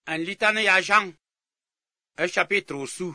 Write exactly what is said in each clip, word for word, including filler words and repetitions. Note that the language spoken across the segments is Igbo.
În litane ya Jean, e chapitre su.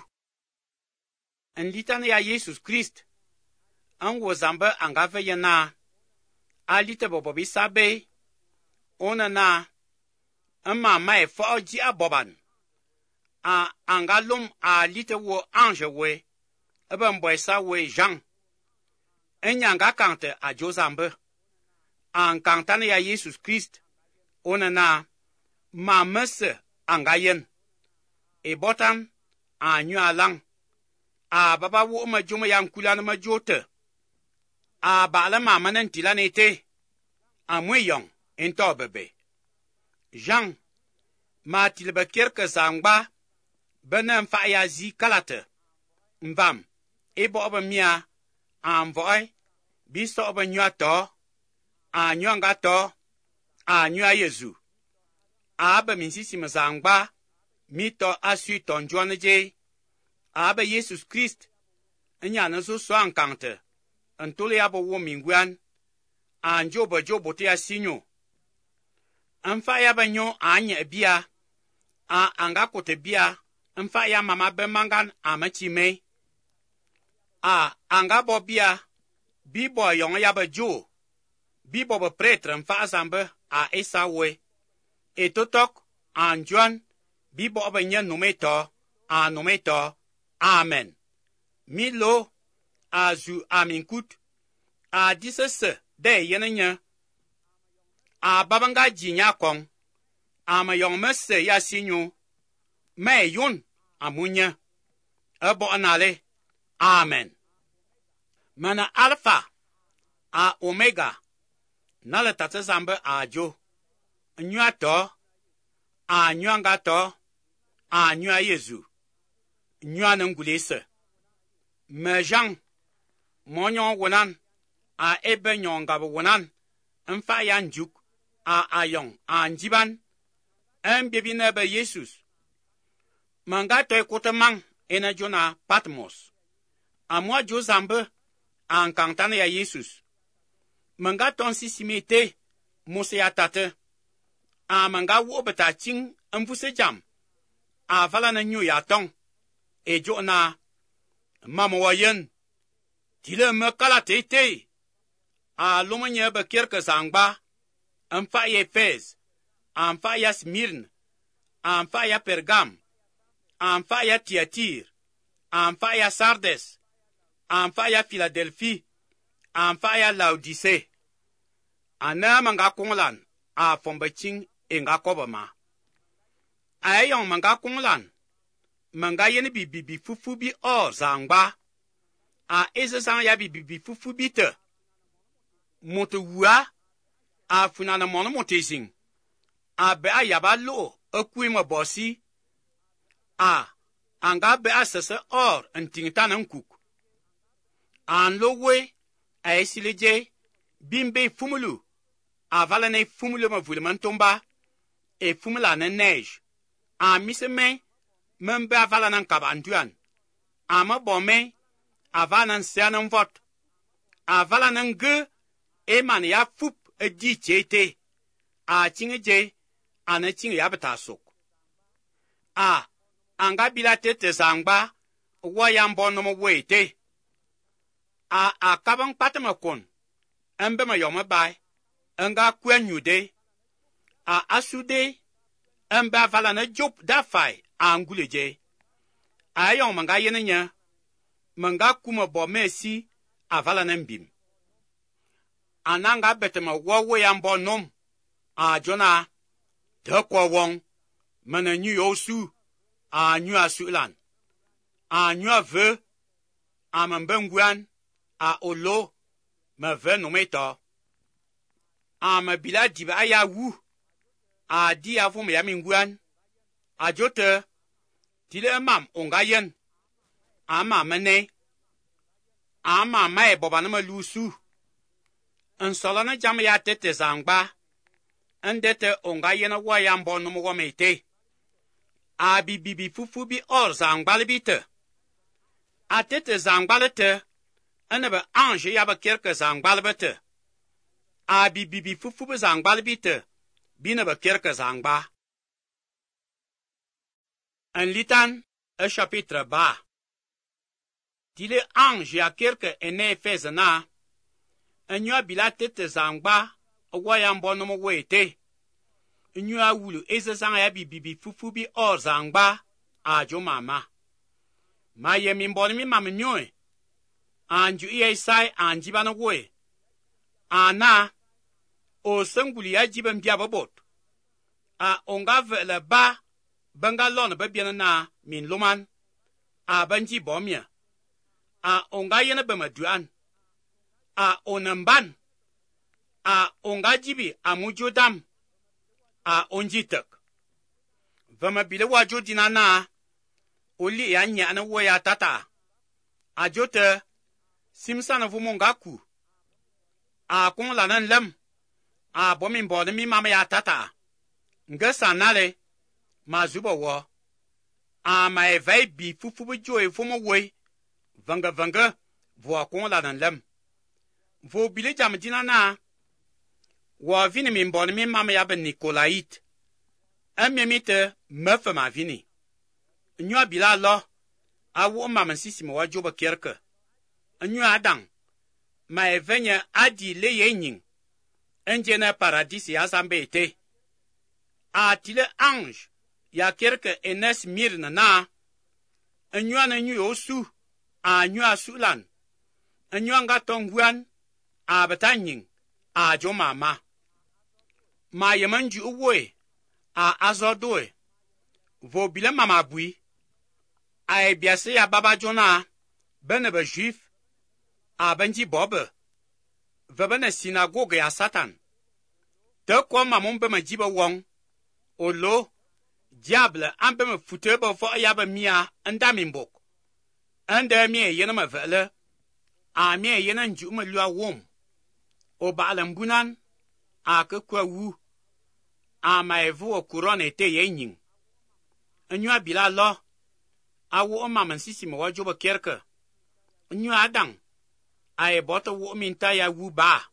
În litane ya Jesus Christ, an wo zambe angave yana, a lite bobobi sabe, ona na, ama mai fo ji aboban, a angalum a lite wo ange we, ebe mboy sa we Jean, enyanga kante a jozambe, an kantane ya Jesus Christ, ona na, ma mese angayen, e botan, a nyu alang, a baba wo ma joma yang kulana ma jote, a bala ma manan tilanete, a mweyong, ento bebe. Jean, ma tilbe kerke zangba, benen fa ya zi kalate, mvam, e bo oba mia, a mvoy, bisto oba nyua to, a nyuanga to, a nyua yezu. Abe minsisi mazangba, mito asu tonjwane je, abe Jesus Christ, nya nazo soan kante, antole abo wo mingwan, anjo ba jo bote asinyo. Anfa ya banyo anya bia, a anga kote bia, anfa ya mama be mangan amachi me. A anga bo bia, bi bo yong ya ba jo, bi bo ba pretre anfa azambe a esawe. E totok, an juan, bi bo ba nye numeto, a numeto, amen. Mi lo, a zu aminkut, a disese de yene nye, a babanga jinya kong, a ma yong mese ya sinyo, me yun, a munye, e bo anale, amen. Mana alpha, a omega, nale tate zambe a jo, nyua to, a nyuanga to, a nyua yezu, nyua nangulese. Me Jean, monyon wonan, a ebe nyongab wonan, mfa ya njuk, a ayong, a njiban, en bebi nebe Jesus. Manga to ekote mang, ena jona Patmos. A mwa jo zambe, a nkantane ya Jesus. Manga ton sisimete, mose ya tate, a manga wo beta ching mfuse jam, a vala na nyu ya tong, e jo na, mama wayen, tile me kala te te, a lomanye be kerke zangba, mfa ye Fez, a mfa ya Smirn, a mfa ya Pergam, a mfa ya Tiatir, a mfa ya Sardes, a mfa ya Philadelphie, a mfa ya Laodice, a na manga konglan, a fombe ching enga koba ma. Ayong manga konglan, manga yene bi bi bi fufu bi or zangba, a eze zang ya bi bi bi fufu bi te. Mote wua, a funana mono mote zing, a be a yaba lo, e kui ma bosi, a, anga be a sese or, en tingtan en kouk. An lo we, a esileje, bimbe fumulu, a valane fumulu ma vuleman tomba, e fumula na neige. A mise me, men be a valanan kaba anduan. A ma bo me, a valanan seanan vot. A valanan ge, e man ya fup e di chete. A chinge je, a ne chinge ya beta sok. A, anga bilate te zangba, wayan bonomo wete. A, a kabang patama kon, embe ma yome bay, anga kwen yude. A asude, embe avala na jop da fai, a angule je. A yon manga yene nye, manga kuma bo mesi, avala na mbim. Ananga betema wawo ya mbo nom, a jona, te kwa wong, mene nyu yosu, a nyu asulan. A nyu ave, a mbengwan, a olo, me ve nometo. A me bila diba aya wu, a di avum ya mingwan, a jote, tile mam ongayen, a ma mene, a ma mae bobanama lusu, en solana jam ya tete zangba, en dete ongayen a wayan bonomo wamete, a bi bi bi fufu bi or zangbale bite, a tete zangbale te, en ebe ange ya ba kerke zangbale bite, a bi bi bi fufu bi zangbale bite, bine be kerke zangba. Un litan, un chapitre bas. Dile ange ya kerke ene efeze na. Enyo bila tete zangba, wayam bono mo wete. Enyo wulu eze zanga ya bibibi fufu bi or zangba, ajo mama. Ma ye min bono mi mama nyoe. Anju iye sai anjiba no we. Ana, o senguli ya jibem diabobot. A onga vele ba, benga lon be bien na min luman. A banji bomia. A onga yene be maduan. A onamban. A onga jibi a mujodam. A onjitek. Vema bile wajo dinana. Oli ya nyana wo ya tata. A jote. Simsana vumonga ku. A kong lanan lem. A bomin bode mi mama ya tata. Nga sanale. Ma zuba wo. A ma evai bi fufu joe fumo we. Vanga vanga. Vo kong lanan lem. Vo bile jam dina na. Wo vini min bode mi mama ya ben Nikolait. Emme mite mefe ma vini. Nyo bila lo. A wo mama sisi mo wa joba kerke. Nyo adang. Ma evenye adi le yenying. Enjene paradisi ya zambe ete. A tile ange. Ya kerke enes mirna na. Nyo na nyo osu. A nyo asulan. Nyo nga tongwan. A betanying. A jo mama. Ma yemanju uwe. A azodoe. Vo bile mama bui. A ebiase ya baba jona. Bene be juif. A benji bobe. Vebene sinagoge ya satan. Te kwa mamon be me jibe wong. Olo. Diable an be me fute be fo ya be mia. Nda mimbok. Nda mie yene me vele. A mie yene nju me lua wom. O ba alembunan. A ke kwa wu. A ma evu o kuron ete ye nying. Nyo bila lo. A wo o maman sisi me wajobe kerke. Nyo adang. A e bote wo minta ya wu ba.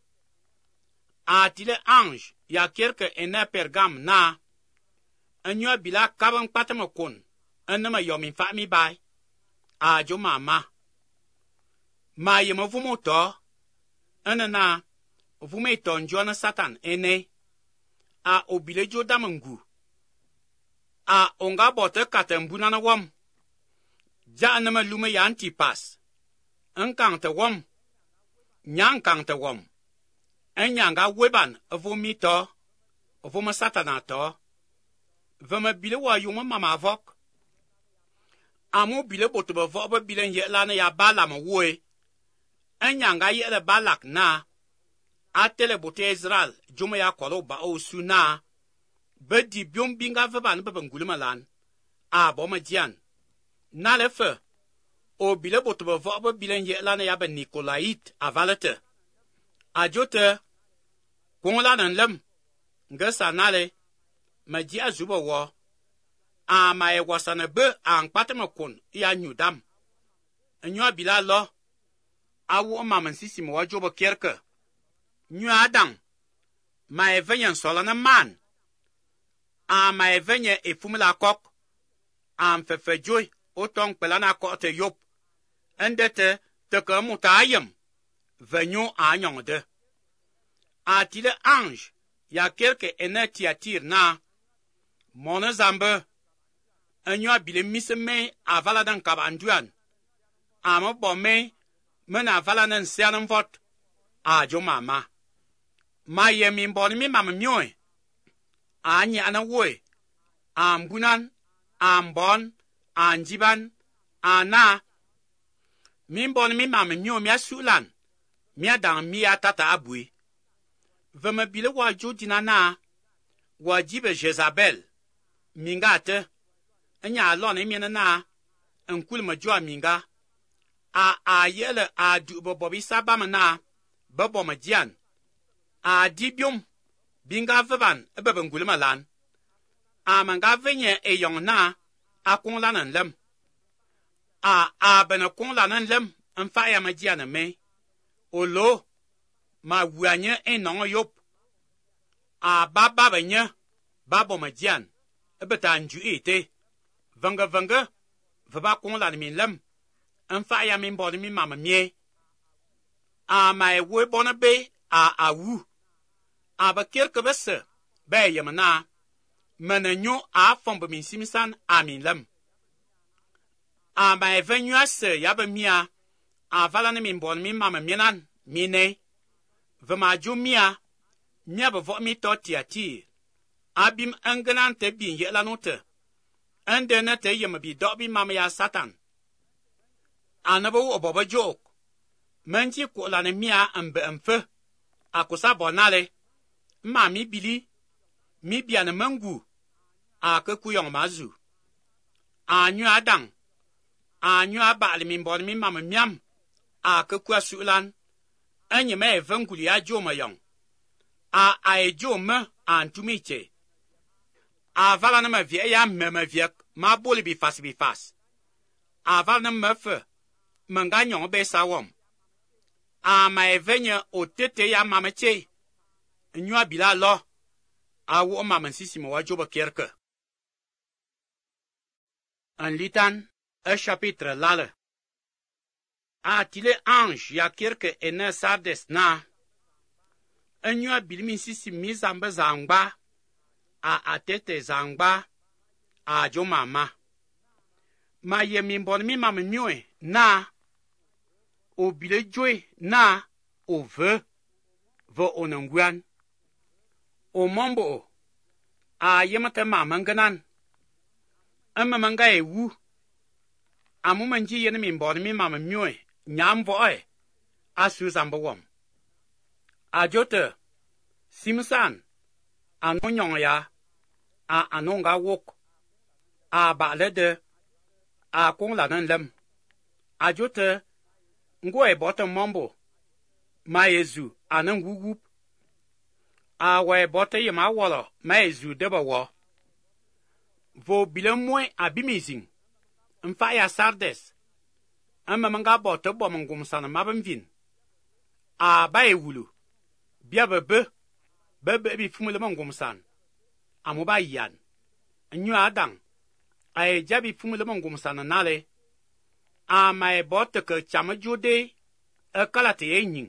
A tile ange ya kerke ene pergam na. Nyo bila kabang patama kon. Ene me yomin fa mi bay. A jo mama. Ma ye me vumo to. Ene na. Vume to njona satan ene. A obile jo damangu. A onga bote katembuna na wom. Ja ene me lume ya antipas. Nkang te wom. Nyang kang te wom. Enyanga weban vo mi to. Vo me satana to. Veme bile wa yuma mama vok. Amo bile boto be vok be bile ye lana ya bala me woe. Enyanga ye le balak na. Atele bote Israel. Jume ya kolo ba o su na. Be di biom binga veban be bengulima lan. A bome dian. Na le fe. O bile boto be vok be bile ye lana ya be Nikolait avalete. A jote. Kong lanan lem. Nge sanale. Ma di a zuba wo. A ma e wasane be a nkpate me kon. Ya nyudam. Nyo bila lo. A wo maman sisi me wajobe kerke. Nyo adang. Ma e venyen solana man. A ma e venye e fumila kok. A mfefe joy. O tong pelana kote yop. Endete teke muta ayem. Venyo a nyongde. A tile ange. Ya kerke ene tiatir na. Mone zambe. Enyo bile mise me avala dan kabanduan. Ame bo me. Men avala nan sianen vot. A jo mama. Ma ye min boni mi mama myoe. A nyana woe. A mbunan. A mbon. A njiban. A na. Min boni mi mama myoe mi asulan. Mi adan mi atata abui. Veme bile wajo dina na. Wajibe Jezabel. Minga te. Enya alon emine na. Nkul me jwa minga. A a yele a du bobi sabam na. Bebo me dian. A dibium. Binga veban ebebe ngulima lan. A manga venye e yong na. A kong lanan lem. A a bene kong lanan lem. Nfa ya me dian me. Olo. Ma wanye e nongo yop. A baba benye. Babo me dian. Ebeta nju ete. venge venge, ve ba kong la min lem, en fa ya min bod mi mama mie. A mai we bona be a a wu. A ba kerke besse, be yemna, mene nyo a fombe min simsan a min lem. A mai venyu asse ya be mia, a valane min bod mi mama mienan, mine. Ve ma jo mia, mia be vo mi to tia ti. Abim engenan te bin ye la note. Ende ne te yem bi do bi mama ya satan. Anabo obobo jok. Menji ko la ne mia ambe amfe. Akosa bonale. Ma mi bili. Mi bia ne mangu. A ke kuyong mazu. Anyu adang. Anyu abali min bon mi mama miam. A ke kwa sulan. Enye me evanguli a jo mayong. A a e jo me antumiche. A vala ne me vie ya me me viek. Ma boli bi fas bi fas. A vala ne me fe. Menga nyong be sawom. A ma e venye o tete ya mama che. Nyua bila lo. A wo mama sisi mo wa joba kerke. Een litan, een chapitre lale. A tile ange ya kerke ene sardes na. Een nyua bilimi sisi mi zambe zangba. A atete zangba. A jo mama. Ma ye min bon mi mama mioe na. O bile joe na. O ve. Ve onanguan. O mombo. A yemate mama ngenan. Emme manga e wu. Amu manji yene min bon mi mama mioe. Nyam voe. Asu zambo wom. A jote. Simsan. Anu nyong ya. A anonga wok. A ba lede. A kong la nan lem. A jote. Ngo e bote mombo. Ma yezu. Anan wugup. A we bote yema wolo. Ma yezu deba wo. Vo bile mwe abimizing. Mfa ya sardes. Emme manga bote bo mengum sana mabemvin. A ba e wulu. Bia bebe. Bebe bi fumule mengum san. Amu ba yan. Nyu adang. A e jabi fumule mengum sana nale. A ma e bote ke chama jode. E kalate e nying.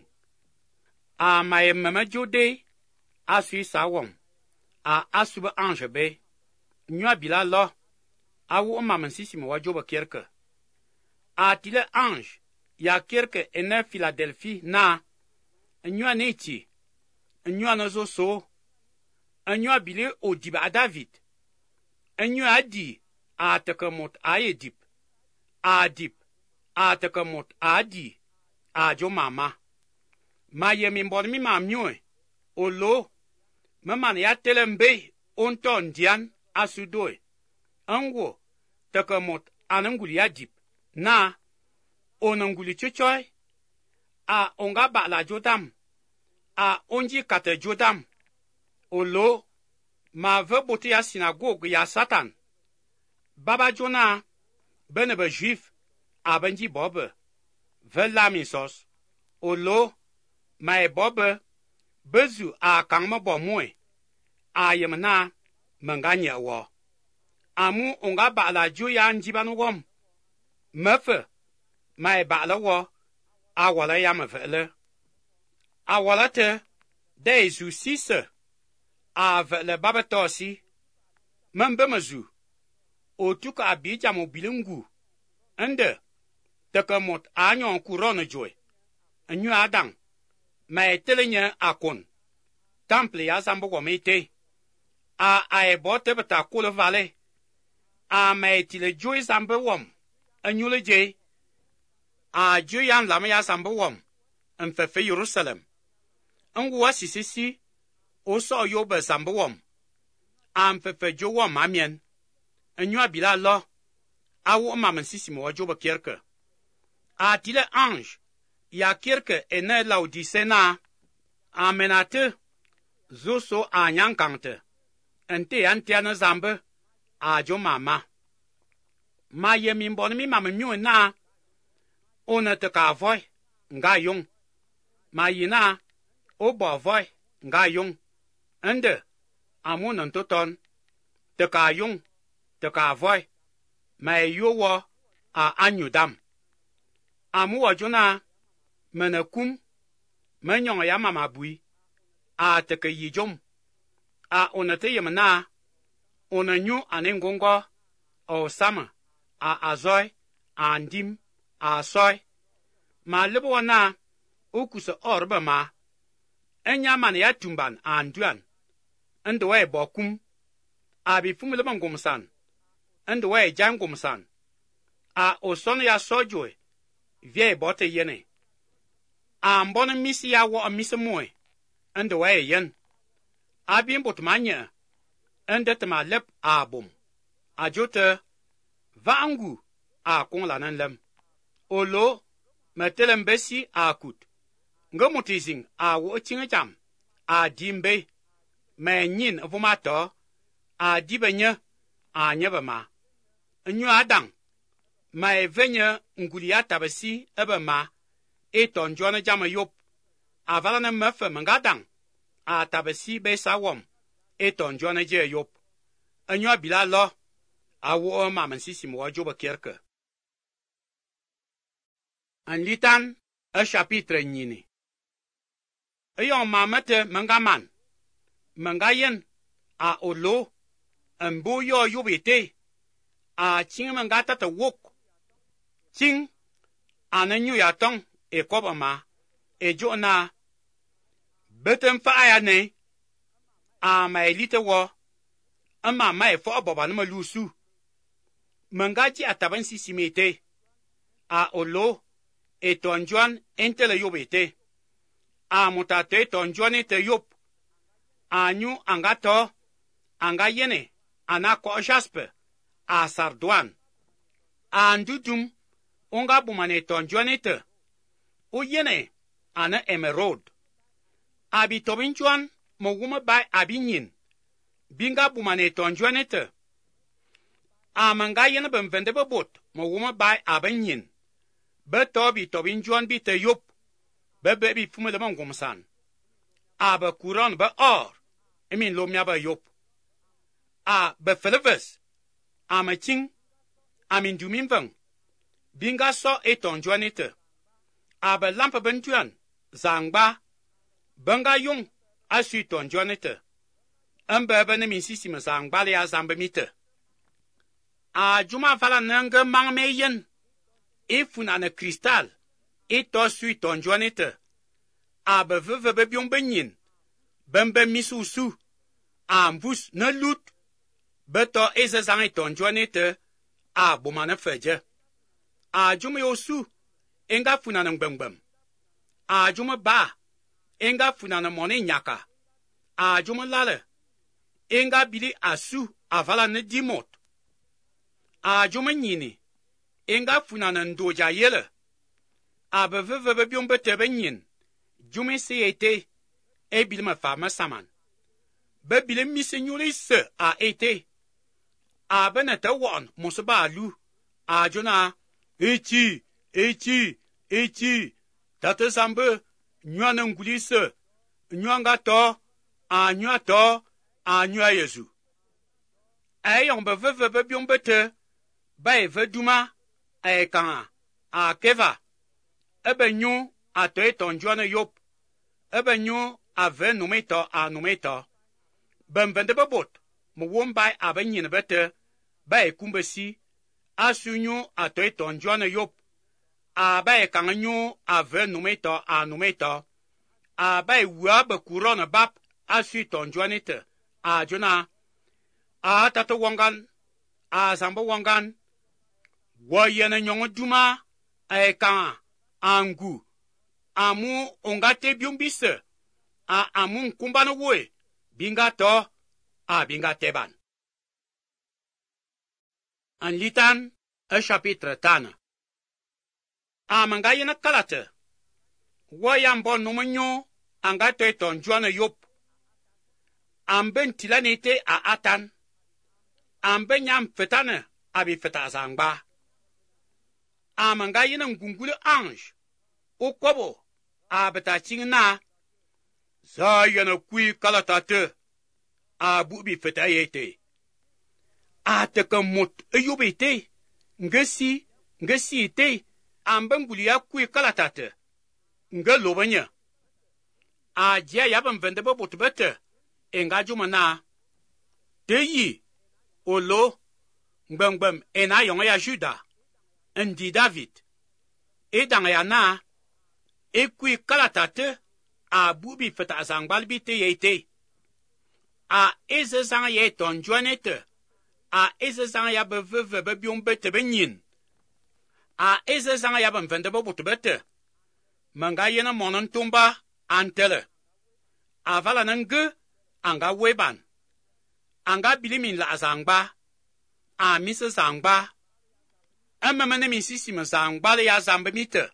A ma e meme jode. Asu sawom. A asube ange be. Nyua bila lo. A wo mama sisi mo wa joba kerke. A tile ange. Ya kerke ene Philadelphie na. Nyua nechi. Nyua nozo so. Nyua bile o diba a David. Nyua di. A teke mot a ye dip. A dip. A teke mot a di. A jo mama. Ma ye min bon mi ma mioe. O lo. Me man ya telembe. On ton dian. Asudoi. Ango. Teke mot ananguli ya dip. Na. Onanguli chochoy. A onga ba la jodam. A onji kate jodam. Olo. Ma ve bote ya sinagogue ya satan. Baba jona. Bene be juif. A benji bobe. Ve lamisos. Olo. Ma e bobe. Bezu a kangme bo mwe. A yemna. Menganye wo. Amu onga ba la jo ya njiban wom. Mefe. Ma e ba la wo. A wala ya mevele. A wala te. De zu sise. A vele babatosi. Membe mezu. O tuka abija mo bilingu. Ende. Teke mot a nyon kurone joy. Nyu adang. Ma e telenye akon. Temple ya zambo womete. A a e bote beta kule vale. A ma e tile joy zambe wom. A nyule je. A jo yan lama ya zambe wom. Mfefe Jerusalem. Ngwa sisisi. O so yo be zambe wom. A mfefe jo wom amien. Nyua bila lo. A wo mamen sisi mo jo be kerke. A tile ange. Ya kerke ene Laodice na. A menate. Zo so a nyankante. Ente antiana zambe. A jo mama. Ma ye min bon mi mama myo na. Ona te ka voy. Nga yung. Ma yina. O bo voy. Nga yung. Ende. Amu nan toton. Te ka yung. Te ka voy. ma yo wo a anyudam. Amu wo juna menakum menyon ya mama bui a teke yijom a onate yemna onanyu anengongo o sama a azoy a ndim a soy ma lebo na okusa orba ma enya man ya tumban a nduan ndo we bokum a bi fumule bangomsan ndo we jangomsan a oson ya sojoy vie bote yene a mbon misi ya wo misi moy ndo we yen a bi mbot manya ende te ma lep a bom a jote vangu a kon la nan lem olo metelem besi a kut ngomutizing a wo chingacham a dimbe me nyin vumato a dibenya a nyebama nyu adang ma evenya ngulia tabasi ebema eton jona jama yop avala na mefe mangadang a tabasi be sawom eton jona je yop anyu bila lo a wo ma mansisi mo joba kerke an litan a chapitre nyini ayon mamate mangaman mangayen a olo ambo yo yobete a ching mangata ta wok ching ananyu ya tong e kobama e jona betem fa aya ne a ma elite wo ama ma e fo boba no malusu mangaji ataban sisimete a olo e tonjuan entele yobete a mutate tonjuan te yop anyu angato anga yene ana ko jaspe a sarduan a ndudum onga bumane tonjuan te o yene ana emerald abi tobinjuan mo wuma bai abinyin binga bumane tonjuan te a manga yene benvende bebot mo wuma bai abanyin be tobi tobinjuan bi te yop be be bi fume de mangomsan a be kuran be or emin lo mya ba yop a be feleves a maching amin dumin vang binga so eton joanete a be lampe bentuan zangba banga yung asu ton joanete ambe be ne min sisima zangba ya zambe mite a juma fala nanga mang meyen efuna na kristal eto su ton joanete a be veve be bion benyin bembe misu su a mbus na lut beto eze zang ton joanete a bomane feje a juma yosu enga funa na ngbemgbem a juma ba enga funa na mone nyaka a juma lale enga bili asu avala na dimot a juma nyini enga funa na ndoja yele a beveve be bion bete benyin juma seyete e bilma fama saman be bile misenyuri se a ete a benete won musuba lu a jona echi echi echi tate sambe nywana ngulise nywanga to a nywa to a nywa yesu ayon be veve be bion bete ba eve duma e kan a keva ebe nyu a to eton jwana yop ebe nyu a ve numito a numito bemvende bebot mo wombai abenyin bete ba ekumbesi asunyu a to eton jwana yop a ba e kan nyu a ve numito a numito a ba e wa be kurona bab asu ton jwanite a jona a tato wangan a zambo wangan wo yene nyongo duma e kan angu amu ongate biumbise a amu kumbana woe binga to a binga teban an litan a chapitre tana a manga yena kalate wo yambo numunyo anga to ton jwana yop amben tilanete a atan amben yam fetane abi feta zangba a manga yena ngungule ange o kobo a beta chingna za yana kui kalatate a bubi feta yete a te kamot ayubete ngesi ngesi te amben gulia kui kalatate nga lobanya a jia yabam vende bo botbete enga jumana de yi olo ngbem ena yong ya Juda ndi David e dang ya na e kui kalatate a bubi feta azangbal bi te yete a eze zang ye ton joanete a eze zang ya beveve be biom bete benyin a eze zang ya bam vende bo botbete manga yena monon tumba antele avala nange anga weban anga bilimin la azangba a misa zangba amemene mi sisi me zangba le ya zambe mite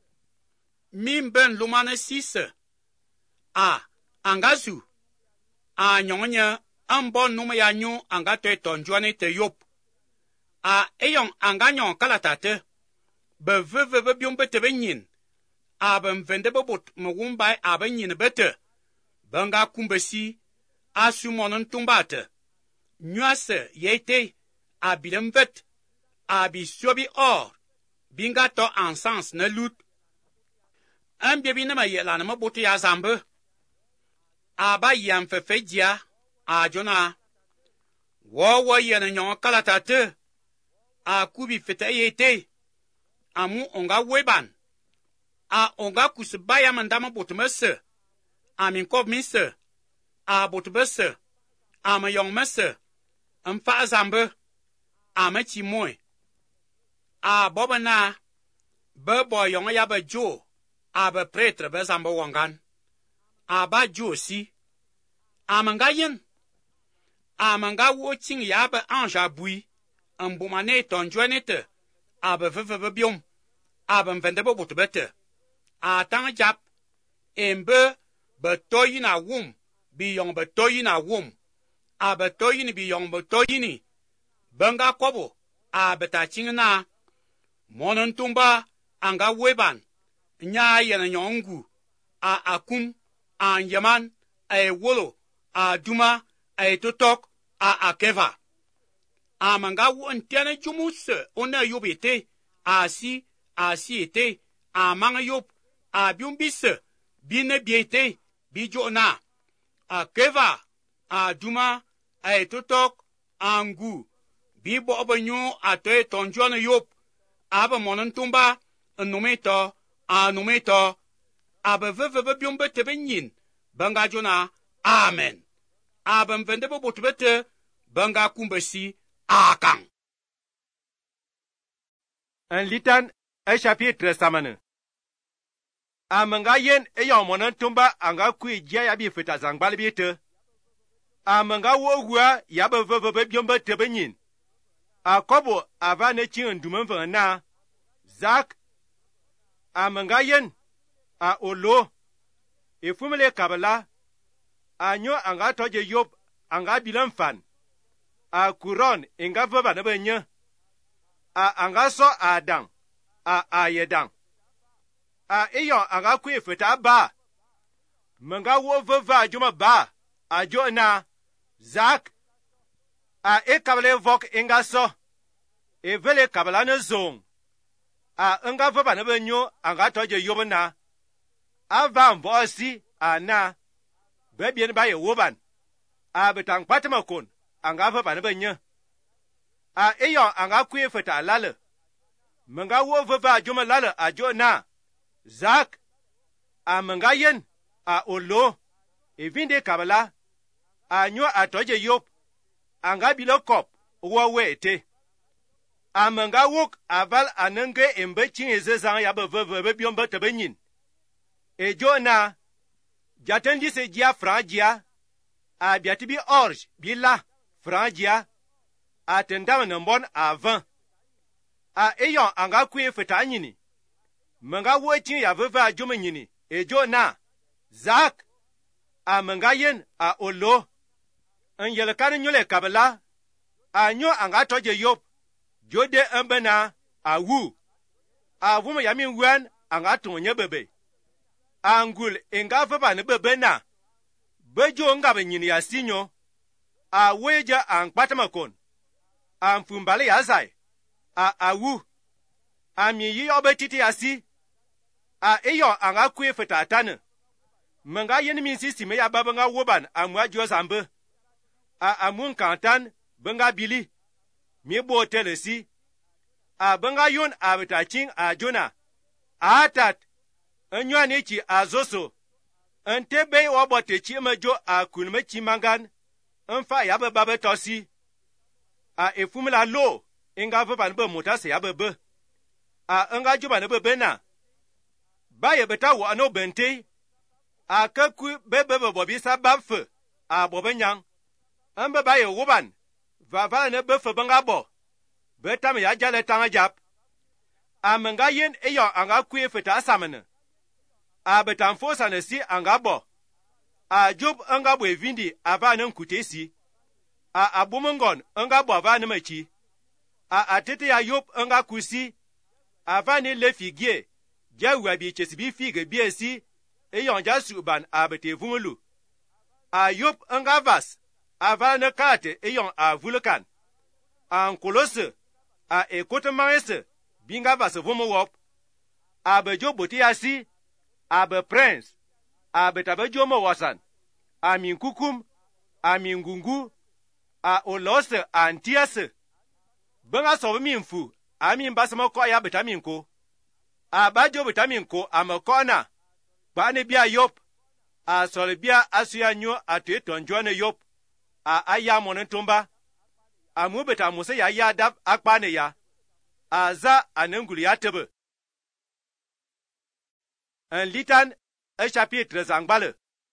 min ben lumane sise a anga zu a nyonya ambon nume ya nyu anga te tonjwane te yop a eyong anga nyon kalatate be veve be biom bete benyin a ben vende bo bot me wumbai a benyin bete banga kumbesi a sumonon tumbate nyuase yete a bilemvet a bisobi or binga to ansans na lut an bebi na ma yela na maboto ya zambe a ba yam fefedia a jona wo wo yena nyon kalatate a kubi fete yete amu onga weban a onga kusbaya mandama botmese a min kob minse a botbese a ma yong mese am fa zambe a ma chi moy a bobana be bo yong ya ba jo a be pretre be zambe wangan a ba jo si a manga yen a manga wo ching ya be anja bui am bomane tonjwenete a be veve be biom a be vende bo botbete a tang jap embe be toyi na wum bi yong be toyi na wum a be toyi ni bi yong be toyi ni benga kobo a beta chingna monon tumba anga weban nya yana nyongu a akum a yaman a wolo a duma a totok a akeva a manga won tiana jumus ona yobete a si a si ete a manga yob a biumbis bine biete bijona a keva a duma a totok angu bi bo banyo ate tonjwana yop aba monon tumba numeto a numeto aba veve be biombe te benyin banga jona amen aba mvende bo botbete banga kumbesi akang. Un litan un chapitre samane amanga yen eyon monon tumba anga kui jia ya bi feta zangbal bi te amanga wo hua ya be veve be biombe te benyin Akobo ava ne chin ndumen na Zak amanga yen a olo efumele kabala anyo anga toje yob anga bilan fan a kuron inga vaba na benye a anga so adang a ayedang a iyo anga ku efeta ba manga wo vava juma ba a jona Zak a e kabale vok inga so e vele kabala na zong a nga vaba na benyo anga toje yob na ava mvosi ana bebien ba ye woban a betang patma kon anga vaba na benyo a eyo anga ku efeta lale manga wo vava juma lale a jona Zak a manga yen a olo e vinde kabala a nyo a toje yob anga bilo kop wo wete amanga wuk aval anenge embe chin ezezan ya beveve be biombe tebenyin e jona jatendi se dia frangia a biatibi orge bila frangia atendam nambon avant a eyon anga kwe feta nyini manga wo chin ya veve ajum nyini e jona Zak amanga yen a olo en yele kan nyole kabala anyo anga toje yob jode embena awu avuma yamin wan anga tonye bebe angul enga faba ne bebe na bejo nga benyini ya sinyo aweja an patmakon an fumbale ya zai a awu a mi yi obe titi asi a eyo anga kwe feta tane menga yen min si sime ya babenga woban amwa jo zambe a amun kantan benga bili mi bo telesi a benga yon a betachin a jona a tat enyo ni chi azoso ente be wo bote chi mejo a kunme chi mangan enfa ya be babe tosi a efumla lo inga vaban be mutase ya bebe a enga juba ne bebe na ba ye beta wo ano bente a kaku bebe be bobi sa bamfe a bobe nyang ambe ba ye woban va va ne be fe benga bo beta me ya jale tanga jap a menga yen eyo anga ku feta samene a betan fosa ne si anga bo a job anga bo evindi ava ne nkutesi a abumongon anga bo ava ne machi a atete ya yob anga kusi ava ne lefigie jawa bi chesibi fige biesi eyon jasuban a bete vungulu a yob anga vas ava ne kate eyon a vulkan a nkolose a ekote maese binga vas vumo wop a bejo boti asi a be prince a betabejo mo wasan a min kukum a min gungu a olose antiase benga so min fu a min basmo ko ya betamin ko a bajo betamin ko amakona ba ne bia yop a sole bia asuya nyo ate tonjone yop a aya monentumba a mu beta muse ya ya dab akpa ne ya a za anengulu ya tebe un litan un chapitre zangbale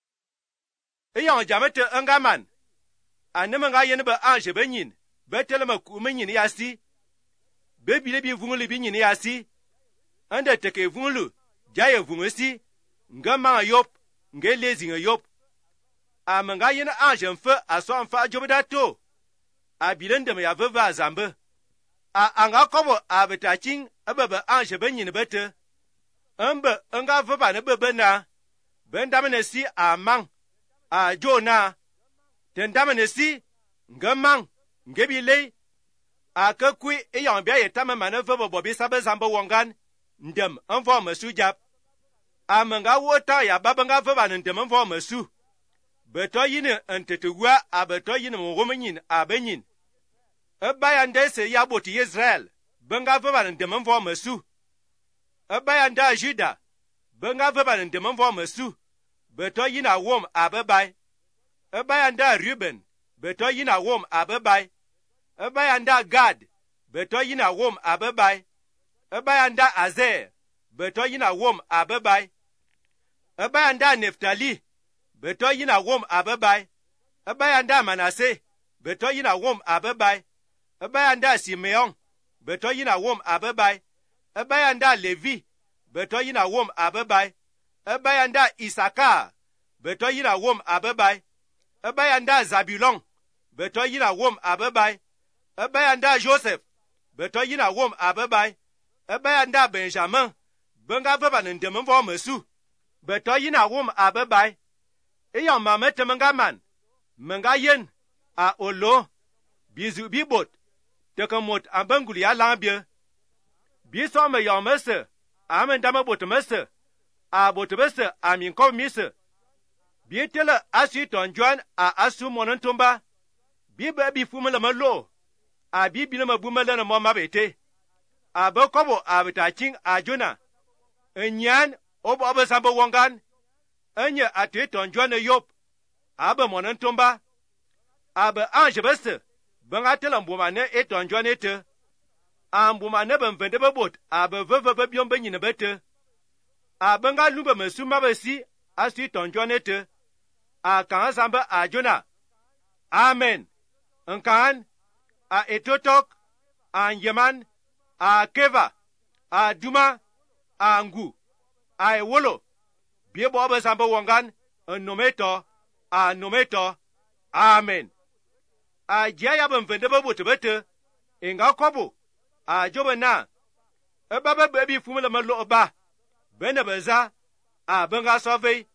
eyon jamete engaman anemenga yen be ange benyin betelema ku menyin yasi be bile bi vungulu bi nyin yasi ande teke vungulu jaye vungosi ngama yop nge lezing yop amenga yen ange mfe aso mfa jobedato abilende me ya veva zambe a anga kobo abetachin abebe ange benyin bete ambe anga veba ne bebe na bendamene si amang a jona tendamene si ngamang ngebile akakui eyon bia yetama mane vebo bobi sabe zambo wongan ndem envo mesu jap amenga wota ya babanga veba ndem envo mesu beto yine entetegua abeto yine ngomenyin abenyin ebaya ndese ya boti Israel benga veba ndem envo mesu ebaya nda Juda benga veba ndem envo mesu beto yina wom abebai ebaya nda Ruben beto yina wom abebai ebaya nda Gad beto yina wom abebai ebaya nda Azer beto yina wom abebai ebaya nda Neftali beto yina wom abebai ebaya nda Manase beto yina wom abebai ebaya nda Simeon beto yina wom abebai ebaya nda Levi beto yina wom abebai ebaya nda Isaka beto yina wom abebai ebaya nda Zabulon beto yina wom abebai ebaya nda Joseph beto yina wom abebai ebaya nda Benjamin benga veba ndem mvo mesu beto yina wom abebai eyon mamete menga man menga yen a olo bizu bibot tekamot ambanguli ya lambie biso me yon mese amen dama bot mese a bot mese amin ko mise bietele asu tonjuan a asu monontumba bi ba bi fumela malo a bi bi na bumela na mo mabete a ba kobo a betachin a jona enyan obo obo sambo wongan enye ate tonjuan yop a ba monontumba a ba ange bese banga telambuma ne etonjuan ete ambuma ne ben vende bebot a ba veve be biom be nyine bete a banga lumba mesu mabesi asu tonjuan ete a kan samba a jona amen nkan a etotok a yeman a keva a duma a ngu a ewolo bie bo ba samba wongan nometo a nometo amen a jaya ben vende bebot bete inga kobo a jobe na eba be bebi fumula malo ba bene beza a benga sove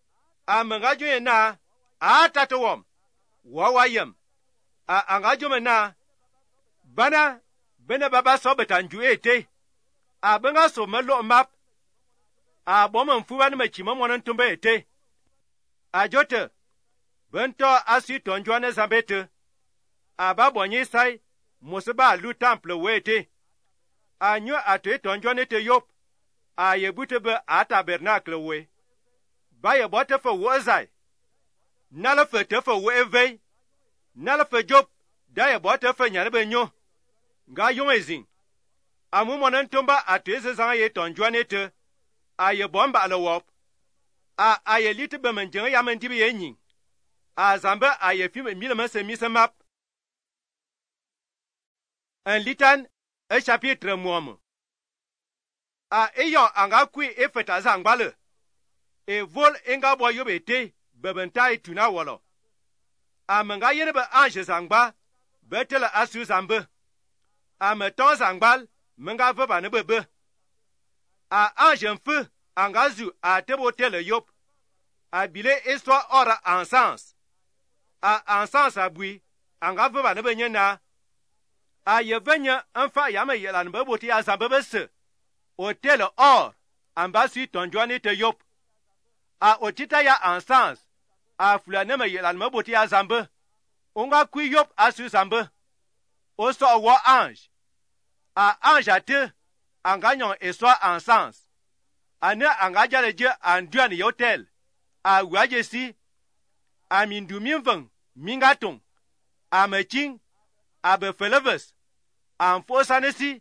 a menga joye na a tatawom wawayem a anga jome na bana bene baba so betan ju ete a benga so melo map a boma mfuwa ni machimo monan tumbe ete a jote bento asi tonjwane zambete a babonyi sai musaba lu temple wete a nyo ate tonjwane te yop a yebute be a tabernacle we ba ye bote fo wozai nala fe te fo weve nala fe job da ye bote fe nyane be nyo nga yomezin amu monan tumba ate ze zanga ye tonjwane te a ye bomba ala wop a a ye lite be menjeng ya men dibe ye nyin a zambe a ye fi mi le mase mi se map un litan un chapitre momo a eyo anga kui e feta zangbale e vol enga bo yobete bebentai tuna wolo a menga yene be ange zangba betele asu zambe a meton zangbal menga veba ne bebe a ange mfe anga zu a tebo tele yop a bile histoire ora en sens a en sens abui anga veba ne benyena a yevenya anfa yama yelan beboti a zambe bese o tele or ambasi tonjwani te yop a otita ya en sens a fulane me yelan meboti a zambe onga kui yop asu zambe o so wo ange a ange ate anga nyon histoire en sens ane anga jaleje anduan yotel a wajesi a minduminveng mingatung a meching a be feleves a mfosanesi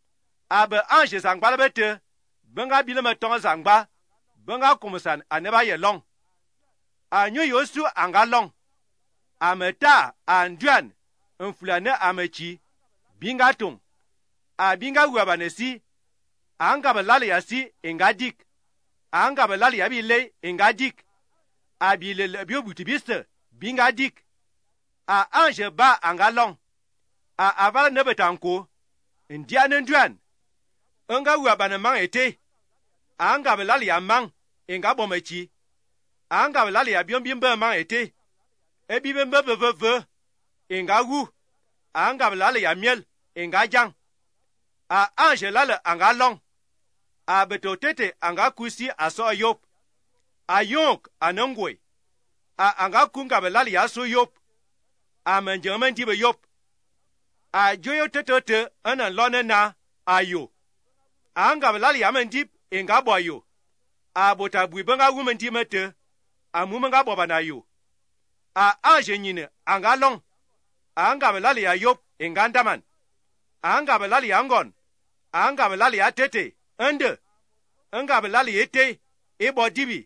a be ange zangba bete benga bileme ton zangba benga kumusan aneba ye long a nyu yosu anga long a meta anduan mfulane a mechi bingatung a binga wabanesi anga belale yasi engadik anga belale yabile engadik abile lebio butibiste bingadik a ange ba anga long a avala nebetanko ndiane nduan anga wabane mang ete anga belale ya mang enga bomechi anga belale ya biombimbe mang ete ebibembe beveve enga wu anga belale ya miel enga jang a ange lale anga long a betotete anga kusi aso yop a yonk anongwe a anga kunga belali aso yop a menjaman dibe yop a joyo tetote ana lone na ayo anga belali amendip enga boyo a botabui benga wumen dimete a mumenga bobana yo a ange nyine anga long anga belali ya yop enga ndaman anga belali angon anga belali atete ende anga belali ete ebo dibi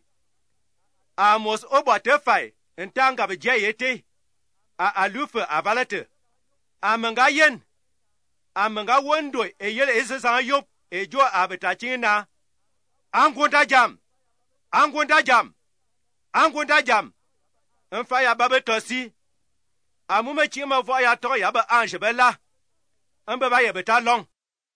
a mos obo tefai ntanga beje ete a alufe avalete a menga yen a menga wondo e yele esesa yop ejo abetachina angonda jam angonda jam angonda jam enfa ya babetosi amume chima vo ya to ya ba ange bela embe ba ye betalong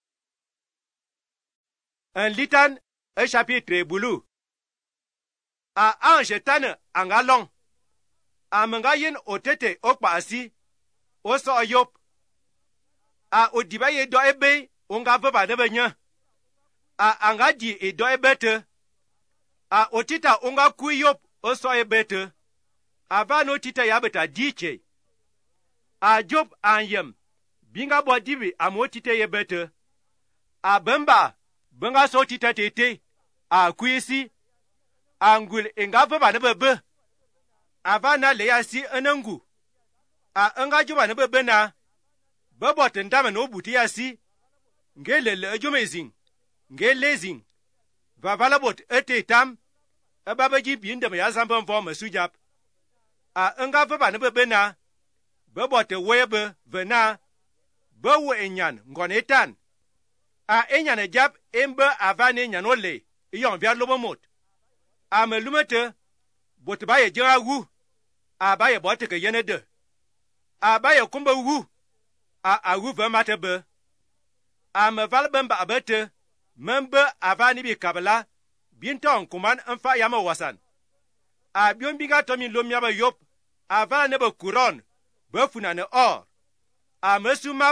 un litan un chapitre boulou a ange tane anga long a menga yen otete okpa asi o so yop a odiba ye do ebe onga veba de benya a anga di e do ebete a otita onga ku yop o so ebete ava no tita ya beta diche a job anyem binga bo dibi amotite ye bete a bemba benga so tita tete a kuisi angul engava bana bebe avana le yasi enengu a enga juba ne bebe na bebot ndame no buti yasi ngelele ejumezing ngelezing vavalabot etetam ebabeji binde me yazamba mvo mesujap a enga baba ne bebe na bebot webe vena bewo enyan ngonetan a enyan ejap embe avane nyanole yon via lobomot a melumete bot baye jira wu a baye bote ke yenede a baye kumba wu a awu ve matebe a me valbemba abete membe avani bi kabla binton kuman enfa yama wasan a biombiga tomi lomya ba yop ava ne ba kuron ba funane or a mesumap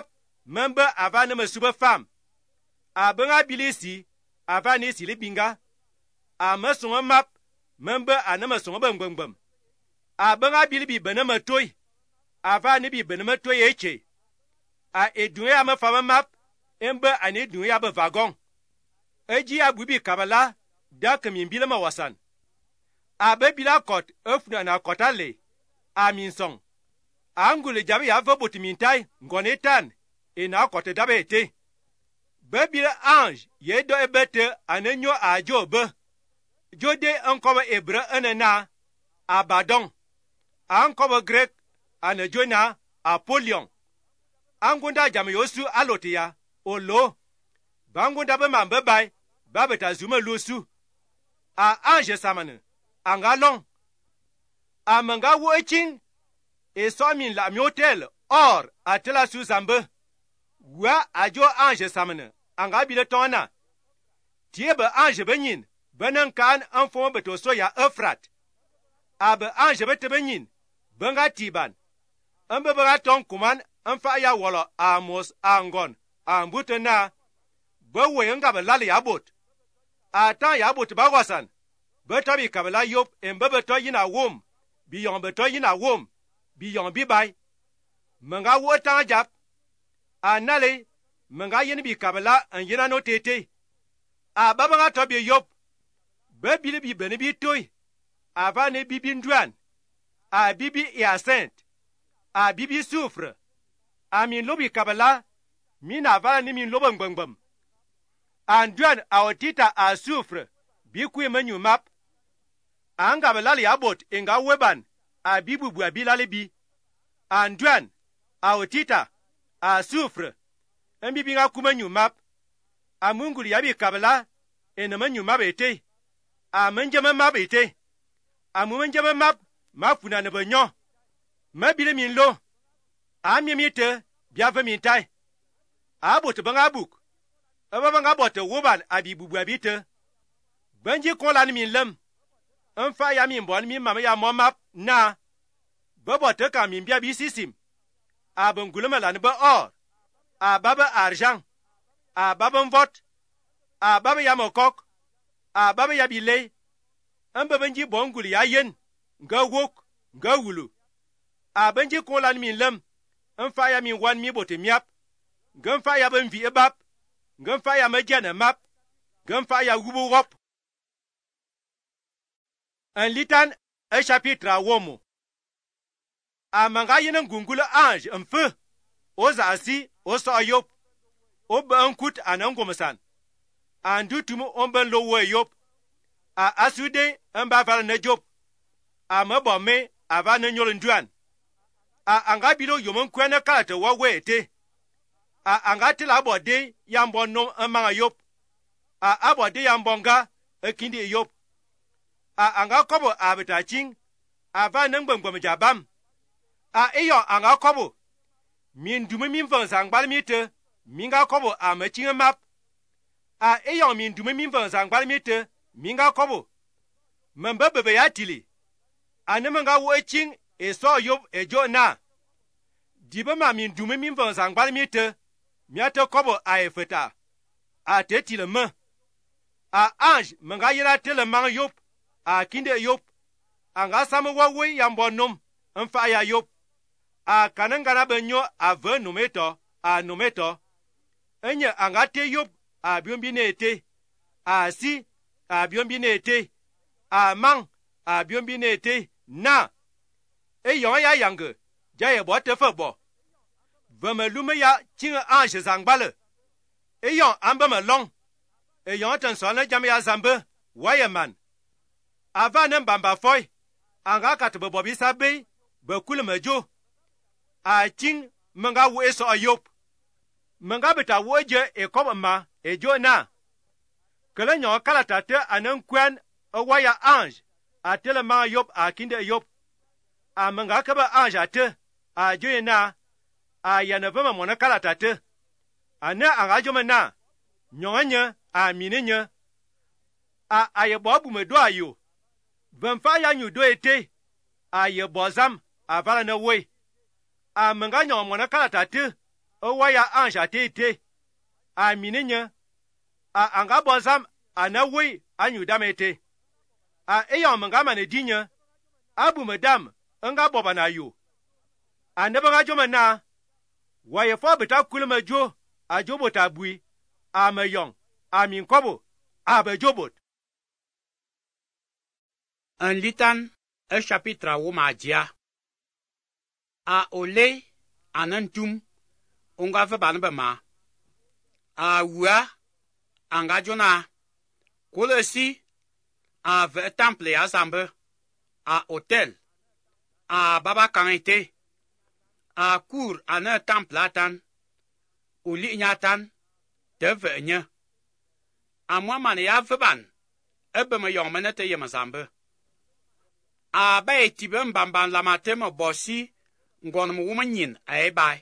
membe ava ne mesube fam. A benga bilisi ava ni sili binga. A mesonga map membe a ne mesonga bengbem. A benga bilibi bene metoi ava ni bi bene metoi eche. A edunye a me fama map embe ani edunye a be vagon. Eji a bubi kabala da kemimbile ma wasan. A be bila kot efuna na kotale a minsong. A ngule jabi ya voboti mintai ngone tan e na kote dabe ete. Be bila ange ye do ebete anenyo a jobe. Jode ankoba ebre enena Abaddon. Ankoba grek anejona Apollyon. Angunda jam yosu alotia olo. Bangunda be mambe bay babeta zume lusu. A ange samane angalong. A manga wo eching e so min la miotel or atela su zambe. Wa ajo ange samane anga bile tona. Tie be ange benyin benen kan anfo beto so ya Efrat. A be ange bete benyin benga tiban. Ambe bega ton kuman anfa ya wolo Amos angon ambute na be wenga be lale ya bot. A tan ya bot ba wasan. Beto bi kabela yop embe beto yina wom. Bi yon beto yina wom. Bi yon bi bay. Menga wo tan jap. A nale menga yin bi kabela an yina no tete. A babanga to bi yop. Be bili bi bene bi toy. A va ne bibi ndwan. A bibi hyacinthe. A bibi soufre. A min lobi kabela. Min avala ni min lobo ngbongbom. A ndwan a otita a soufre. Bi kwe menyu map. A nga belali ya bot inga weban. A bibu bu abilali bi. A ndwan a otita a soufre. Mbi binga kumenyu map. A munguli ya bi kabela. Ene menyu map ete. A menjeme map ete. A menjeme map mafuna ne benyo. Mabile min lo. A mimite biave min tai. A bot banga buk. Aba banga bot woban abibu bu abite. Benji kolan min lem. Nfa ya min bon min mama ya momap na. Bebo te ka min bia bi sisim. A benguleme lan be or. A baba argent. A baba mvot. A baba ya mokok. A baba ya bile. Mbe benji bonguli ya yen. Nga wok. Nga wulu. A benji kolan min lem. Nfa ya min wan mi bote miap. Nfa ya ben vi ebap. Nfa ya mejane map. Nfa ya wubu wop. Un litan un chapitre à womo. A manga yene ngungula ange un feu. Oza asi oso ayop. Oba un kout anangomesan. Andu tumu omben lo we yop. A asude un baval ne job. A mabome ava ne nyol nduan. A anga bilo yomon kwene kalate wa we ete. A anga tila abode yambon nom un manga yop. A abode yambonga ekindi yop. A anga kobo abeta ching. A va nengbem jabam. A eyo anga kobo. Min dume min van zangbal mite. Minga kobo a meching map. A eyo min dume min van zangbal mite. Minga kobo. Membe bebe ya tili. A nemenga wo ching e so yob e jo na. Dibe ma min dume min van zangbal mite. Miate kobo a efeta. A te tile me. A ange menga yera tele mang yop. A kinde yop. Anga samu wawe yambo nom. Nfa ya yop. A kanangana benyo a ve numeto. A numeto. Enye anga te yop. A biombine ete. A si. A biombine ete. A mang. A biombine ete. Na. E yon ya yange. Jaye bo te febo. Veme lume ya chinge ange zangbale. E yon ambe me long. E yon ten sonne jame ya zambe. Waye man. Ava nem bamba foy. Anga kat be bobi sabe. Be kule mejo. A ching menga wo eso ayop. Menga beta woje e kob ma e jo na. Kele nyon kalata te anen kwen e waya ange. A tele ma yop a kinde yop. A menga kebe ange ate. A jo na. A yanevema mwana kalata te. A ne anga jo na. Nyon nye a mine nye. A aye bobu me do ayo. Vemfa ya nyu do ete. A ye bozam a vala na we. A menga nyon mwana kalata te. e waya anja te te a mininye a anga bozam ana wi anyu damete a eyom nga mane dinye abu madam nga boba na yo aneba ga joma na waye fo beta kulma jo a jobota bui a mayong a min kobo a be jobot un litan un chapitre wo ma dia a ole anantum unga ve ban be ma a wa anga jona kolesi a ve temple ya zambe a hotel a baba kanite a cour ana temple atan uli nyatan de ve nye a mwa man ya ve ban ebe me yong menete ye mazambe a ba etibe mbamban la matema bosi ngon mu womanyin ai bai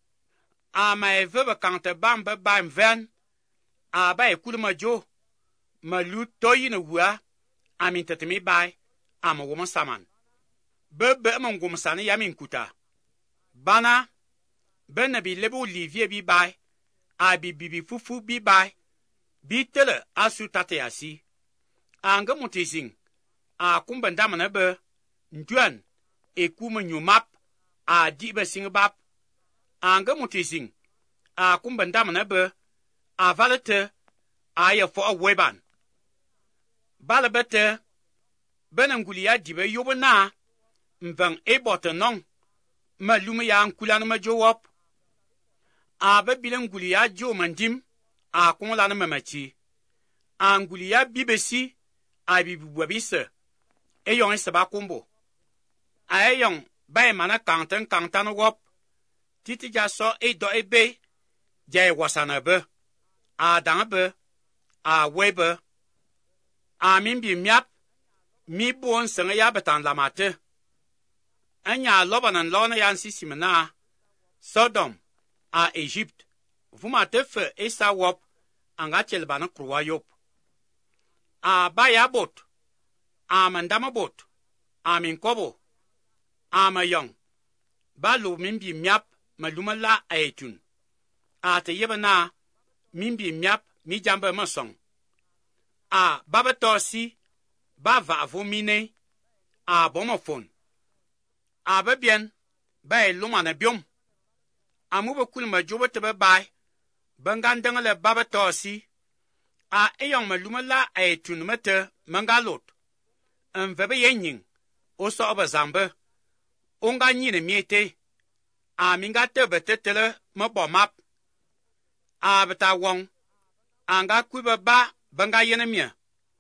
a ma eve be kante bambe baim ven a ba ekulma jo ma lu toyi na wua a min tetemi bai a ma woman saman be be ma ngum sane ya min kuta bana be na bi lebo livie bi bai a bi bibi fufu bi bai bi tele asu tate asi anga mutizing a kumbanda mana be nduan ekuma nyumap a dibe singbap anga mutizing a kumbanda mana be a valete a ya fo aweban balabete benangulia dibe yobana mvan ebote non maluma ya nkulana ma jowop a be bilangulia jo mandim a kumulana mamachi angulia bibesi a bibubwabise eyong seba kumbo a eyong bay mana kanten kantan wop titi ja so e do ebe jay wasana be a dang be a webe a min bi miap mi bon senga ya betan lamate anya lobanan lona yan sisimna Sodom a Egypt vuma tefe esa wop anga chelbana kruwa yop a bayabot a mandama bot a min kobo a mayong balu min bi miap maluma la aetun a te yebana min bi miap mi jamba masong a babatosi ba va vo mine a bomofon a babien bay lumana biom amu be kulma jobote be bay bangan dangle babatosi a eyong maluma la aetun mate mangalot en vebe yenying o so bazambe onga nyine miete a minga te betetele mabomap a beta wong anga kuba ba banga yenemia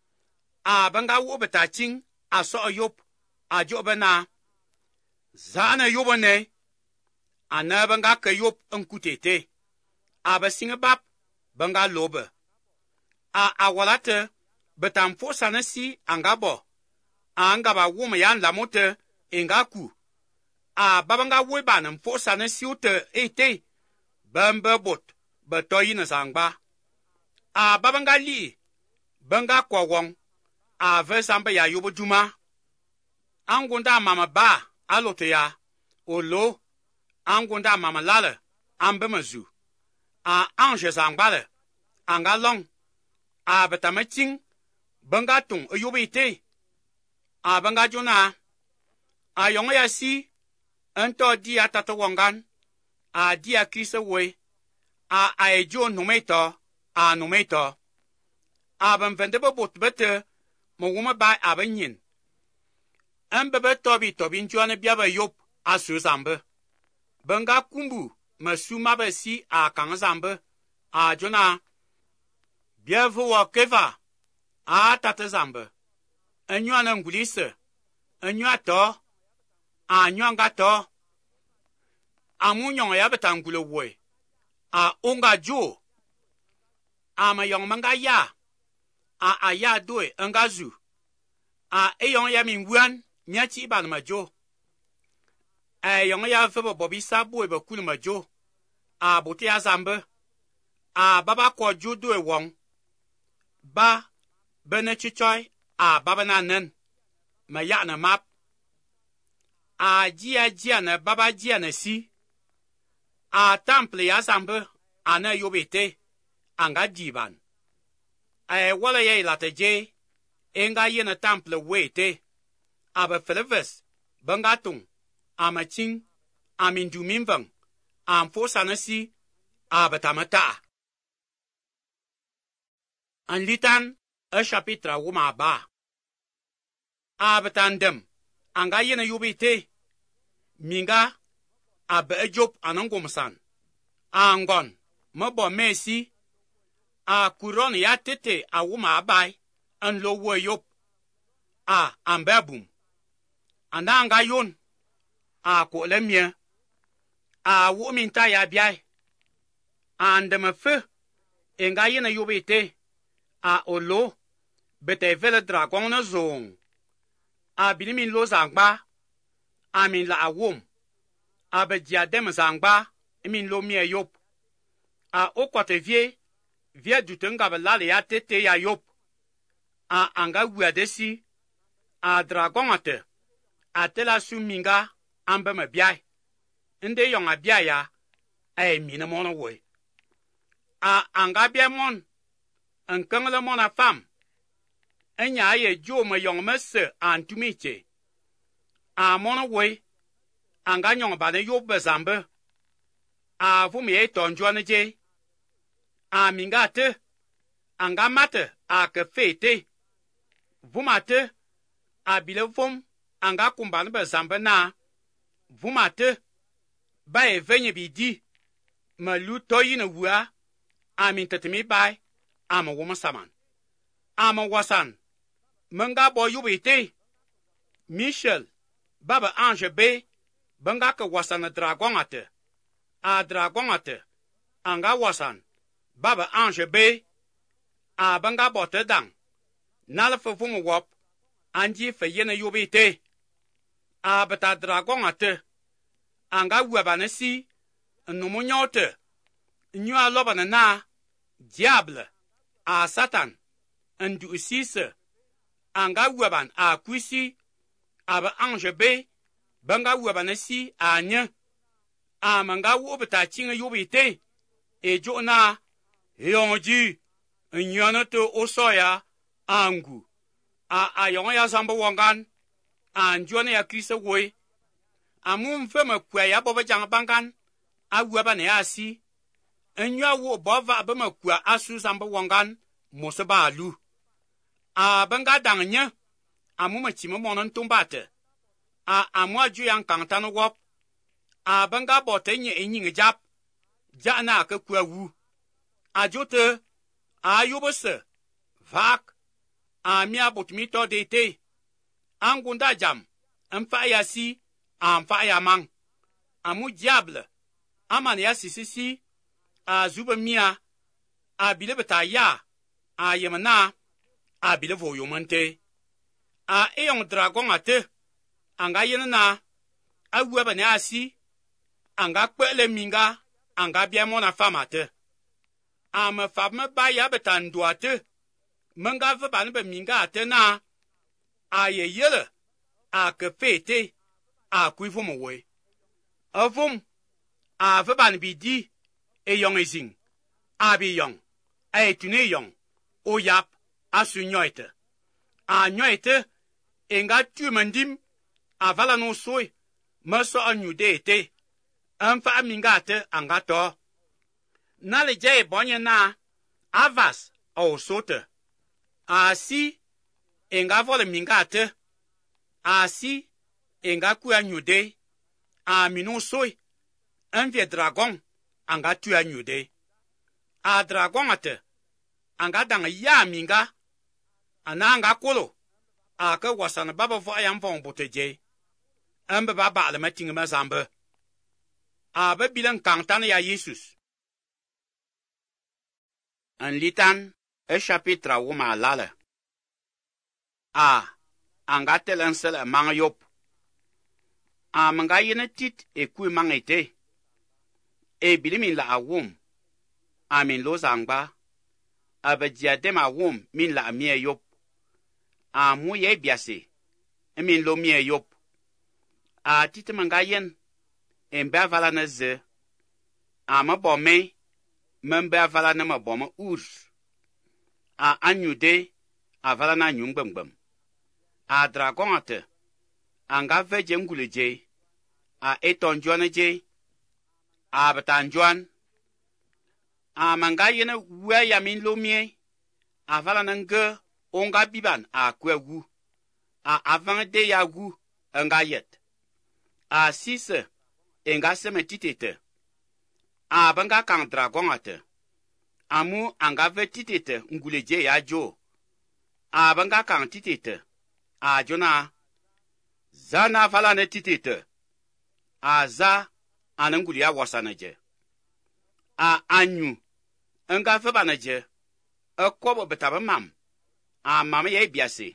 a banga wo beta ching a so yop a jobena zana yobone ana banga ke yop enkutete a basinga bab banga lobe a awalate betam fosana si angabo anga ba wuma yan lamote engaku a babanga webanam fosana siute ete bamba bot batoyina sangba a babanga li banga kwawong a vesamba ya yoboduma angunda mama ba alote ya olo angunda mama lale ambemazu a anje sangbale angalong a betamaching banga tung oyobite a banga jona a yonga ya si ento dia tata wangan a dia kisa we a aejo numeto a numeto a ban vendebe bot bete mo wuma ba abenyin ambebe tobi tobi njwana biaba yop a su zambe banga kumbu masuma ba si a kan zambe a jona biavu wa keva a tata zambe enyo na ngulise enyo ato a nyonga to amunyo ya betangulo we a onga jo a mayong manga ya a aya doe engazu a eyong ya minwan nyachi ban majo a yong ya febo bobi sabu e bakulu majo a bote ya zambe a baba ko jo doe wong ba bene chichoy a baba na nen ma ya na map a jia jia na baba jia na si a temple ya zambe ana yobete anga diban e wala ye lataje enga yena temple wete aba feleves bangatung amaching amindumimbang am fosanasi abatamata an litan a chapitra wuma ba abatandem anga yena yobete minga abe ejop anangomsan angon mabo mesi a kuron ya tete a wuma abai an lo wo yop a ambabum anda anga yon a ko lemye a wo minta ya biai ande me fe enga yena yobete a olo bete vele dragon na zong a bilimin lo zangba amin la awom a be diadem zangba min lo mie yop a okote vie vie dutenga belale ya tete ya yop a anga wuadesi a dragon ate atela suminga ambe me biai inde yonga biai ya e mine mono we a anga bia mon en kangle mona fam enya ye jo me yong mese antumiche a mono we anga nyong ba ne yob bezambe a vumi e tonjo ne je a mingate anga mate a ke fete vumate a bile vom anga kumban bezambe na vumate ba e venye bidi ma lu toyine wua amin tetemi bai ama woma saman ama wasan menga bo yubite Michel baba ange be banga ka wasan dragon ate a dragon ate anga wasan baba ange be a banga bote dang nala fe vumu wop anji fe yene yubite a bata dragon ate anga wabanesi numu nyote nyua lobana na diable a satan ndu usise anga waban a kwisi aba ange be banga wabanesi a nye a manga wobata chinga yobite e jona yonji nyana to osoya angu a ayon ya zambo wangan an jona ya krisa we amum fema kwa ya boba jang bangan a wabane ya si enwa wo bova bama kwa asu zambo wangan mosaba alu a banga dangnya amuma chimo monon tumbate a amwa ju yang kangtan wop a banga bote nye enying jap jana ka kwa wu a jote a yobose vak a mia botmito dete angunda jam amfa ya si amfa ya mang amu diable aman ya sisisi a zuba mia a bile beta ya a yemana a bile voyomante a eyong dragon ate anga yenana a weba ne asi anga kwele minga anga bia mona famate a me fam ba ya beta nduate menga ve ban be minga ate na a ye yele a ke fete a kuifu mo we avum a ve ban bi di e yong ezing a bi yong a tune yong o yap asu nyoite a nyoite enga tu mandim avala no soy maso anyude ete anfa mingate angato nale je bonye na avas o sote asi enga vole mingate asi enga ku anyude a minu soy anvie dragon anga tu anyude a dragon ate anga dang ya minga ananga kolo aka wasan baba fo ayam fon boteje ambe baba almating mazambe aba bilan kantan ya Jesus an litan e chapitra wuma lale a anga telansel mang yop a manga yene tit e ku mangete e bilimin la awum amin lo zangba aba diadem awum min la mie yop a mu ye biase min lo mie yop a tit manga yen en ba vala na ze a me bɔ me me be avala ne me bɔ me ur a anyu de avala na anyu gbemgbem a dragon ate anga veje ngule je a eton joane je a betan joan a manga yene we ya min lomie avala nge onga biban a kwegu a avant de ya gu nga yet a sise enga seme titete a banga kan dragon ate amu anga ve titete ngule je ya jo a banga kan titete a jona zana vala ne titete a za ananguli ya wasana je a anyu nga ve bana je a kobo betaba mam a mam ye biase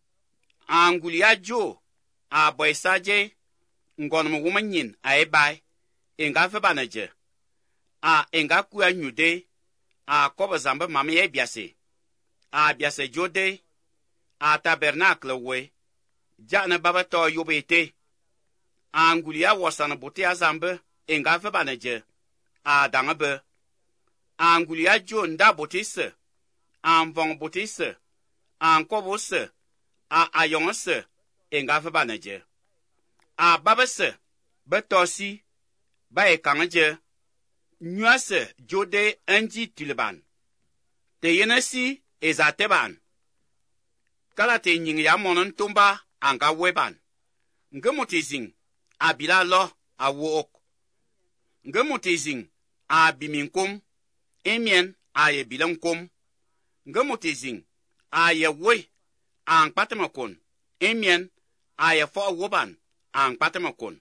a nguli ya jo a boysa je ngon mo woman yin a ebai enga ve bana je a enga ku anyu de a kobo zamba mam ye biase a biase jode a tabernacle we jana baba to yobete a nguli ya wasana bote azambe enga ve bana je a dangabe a nguli ya jo nda botise a mvong botise a nkobose a ayonse enga ve bana je a babese betosi ba e kanje nyuase jode anji tilban te yenesi ezateban kala te nying ya monon tumba anga weban ngemotizing abila lo awok ngemotizing a biminkum emien a ye bilankum ngemotizing a ye we an patemakon emien a ye fo woban an patemakon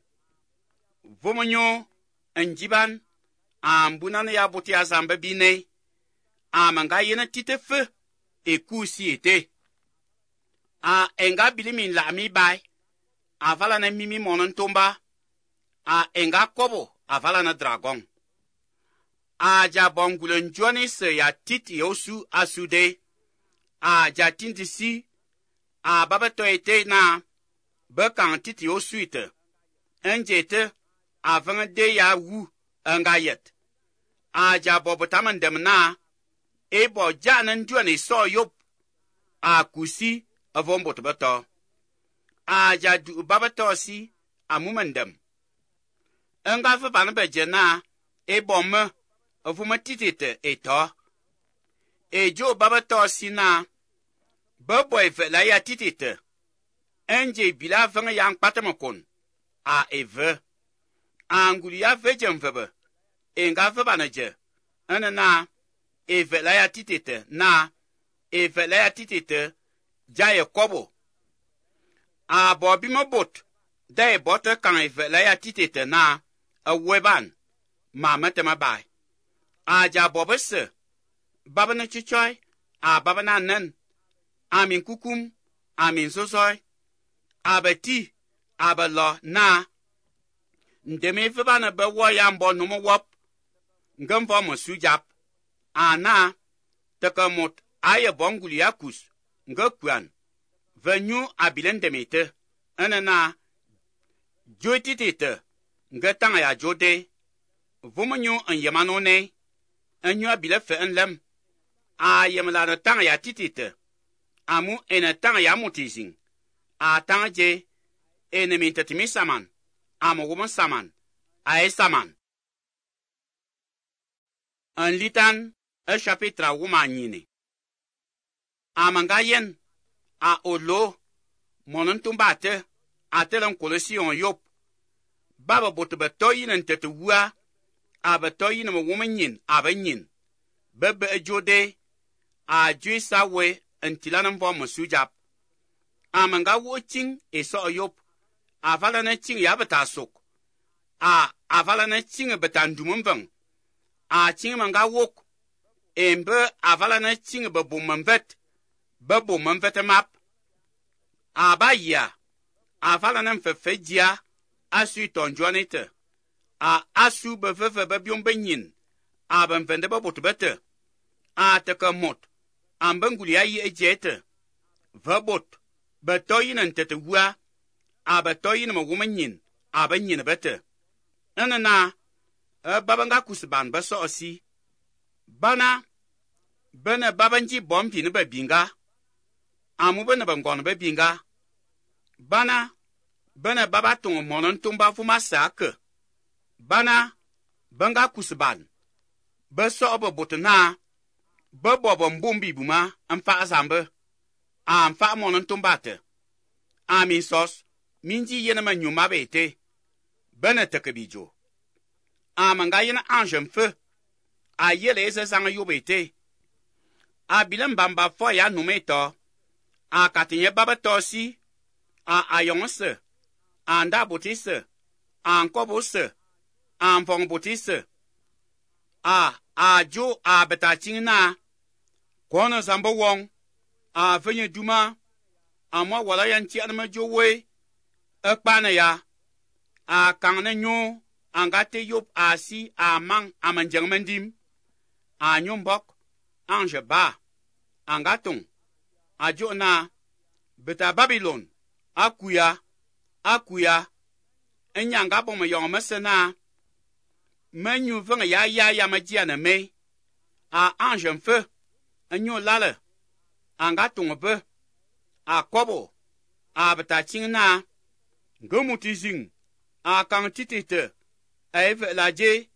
vomonyo anjiban an bunan ya buti azambe bine a manga yena titefe e kusi ete a enga bilimin la mi bai a vala na mimi monon tomba a enga kobo a vala na dragon a ja bongulen joni se ya titi yosu asude a ja tintisi a babato ete na bekan titi yosu ite enjete a vanga de ya wu enga yet a ja bobotaman dem na ebo janan joni so yop a kusi avon botobato a ja du babato si amumandem enga fa bana bejena e bomme avuma titite eto e jo babato si na baboy fe la ya titite enje bila vanga yang patamokon a eve anguli ya vejem vebe enga fa bana je anana eve la ya titite na eve la ya titite jaye kobo a bobi mabot dai bote kan eve la ya titete na a weban mama te mabai a ja bobese babana chichoy a babana nan amin kukum amin sosoy abati abalo na ndeme febana be wo ya mbo no mo wop ngam fo mo sujap ana takamot aye bonguli yakus ngakwan venyu abilen demete anana joititite ngatanga ya jode vomanyu an yamanone anyu abile fe enlem a yamla na tanga ya titite amu ena tanga ya mutizing a tanga je ene mintatimi saman amu woman saman a saman an litan a chapitra wumanyini amanga yen a olo monon tumbate atelan kolosion yop baba botobe toyin tetu wa abatoyin mo womanyin abanyin bebe ajode a juisa we antilanan bo masujap amanga woching eso yop avala na ching ya bata sok a avala na ching betandumum bang a ching manga wok embe avala na ching babumamvet babumamvet map abaya avala na mfefejia asu tonjonite a asu befefe babion benyin abamvende babotbete a takamot ambanguli ayi ejete vabot betoyin antetwa abatoyin ma womanyin abanyin bete anana e baba nga kusban ba so si bana bana baba nji bompi ne ba binga amu bana bangon ba binga bana bana baba tung monon tumba fuma sak bana banga kusban ba so ba botna ba bobo mbumbi buma amfa azambe amfa monon tumbate amin sos minji yena ma nyuma bete bana takabijo amanga yena anjem fe a yele ese zanga yobete a bilam bamba fo ya numeto a katinye baba tosi a ayonse a nda botise a nkobose a mfong botise a a jo a betachina kono zambo wong a venye duma a mwa wala yanchi anama jo we ekpane ya a kangne nyo angate yop a si a mang a manjang mendim a nyombok anje ba angatong a jo na beta Babylon akuya akuya enyanga bomo yong mesena menyu vanga ya ya ya majia na me a anje mfe enyo lale angatong be a kobo a beta chingna ngomutizing a kang titite a eve laje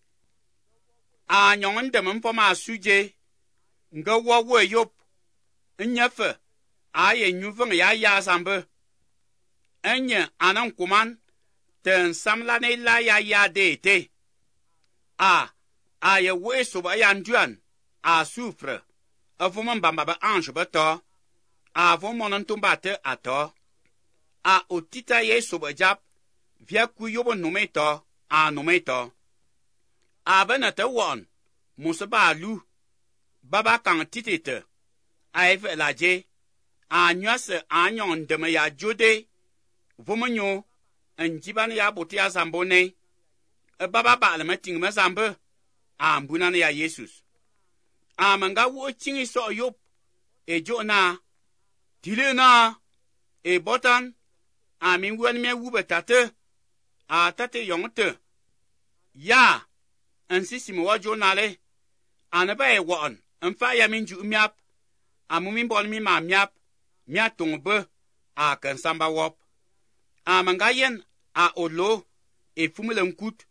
a nyong ndem mfoma suje nga wawo yop nyefe a ye nyuvang ya ya zambe enye anan kuman ten samla ne la ya ya de te a a ye we so ba ya nduan a soufre avoma bamba ba ange ba to a vomonon tumbate ato a otita ye so ba jap via ku yobo numeto a numeto a benata won musaba lu baba kang titite a eve laje a nywase a nyon de me ya jode vomonyo njiban ya botia zambone e baba ba le meting me zambe a mbuna ya Jesus a manga wo chingi so yop e jona dilena e botan a min wen me wube tate a tate yongte ya ansisi mo wajo nale anaba e won mfa ya min ju miap amumin bol mi ma miap mia tongbe a kan samba wop a mangayen a olo e fumule nkut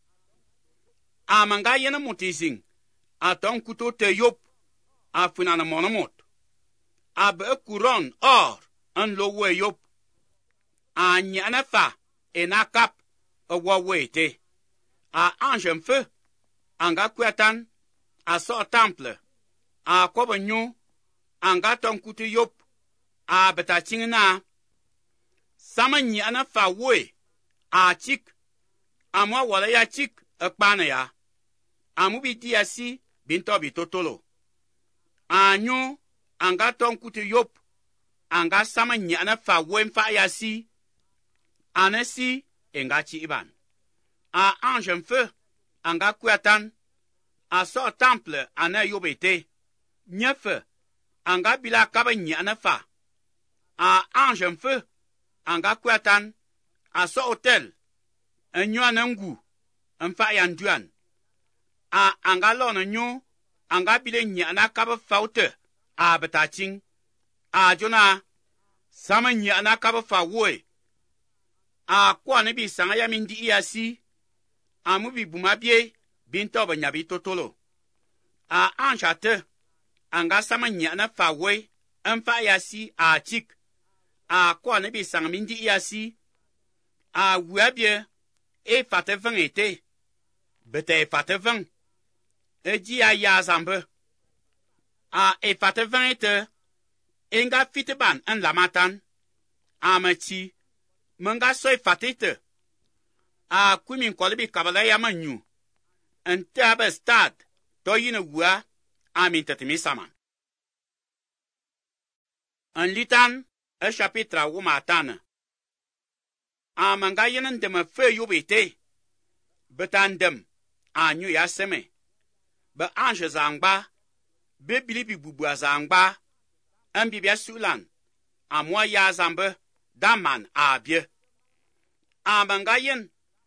a mangayen mutizing a ton kuto te yop a funana monomot a be kuron or an lo we yop a nyana fa e na kap a wa wete a anjem fe anga kwetan a so temple a kobanyu anga ton kuto yop a beta chingna sama nyana fa we a chik amwa wala ya chik ekpane ya amubi diasi binto bitotolo anyu anga ton kuto yop anga sama nyana fa we mfa ya si anesi enga chi iban a anjem fe anga kwatan a so temple ana yobete nyefe anga bila kaba nyana fa a anjem fe anga kwatan a so hotel enyo anangu mfa ya nduan a anga lona nyo anga bile nyana kaba faute a betaching a jona sama nyana kaba fa woe a kwa ne bi sanga ya mindi iasi amu bi bumabie binto banyabi totolo a anchate anga sama nyana fa woe mfa ya si a chik a kwa ne bi sanga mindi iasi a wuabie e fatevang ete bete fatevang e ji a ya zambe a e fatevang ete enga fiteban an lamatan a machi manga soy fatite a kumin kolbi kabala ya manyu ente abe stad to yina wua a min tatimi saman an litan e chapitra wuma tana a manga yenen de me fe yobete betandem a nyu ya seme be ange zangba be bilibi bubu azangba an bibia sulan a mwa ya zambe daman a bie a manga yen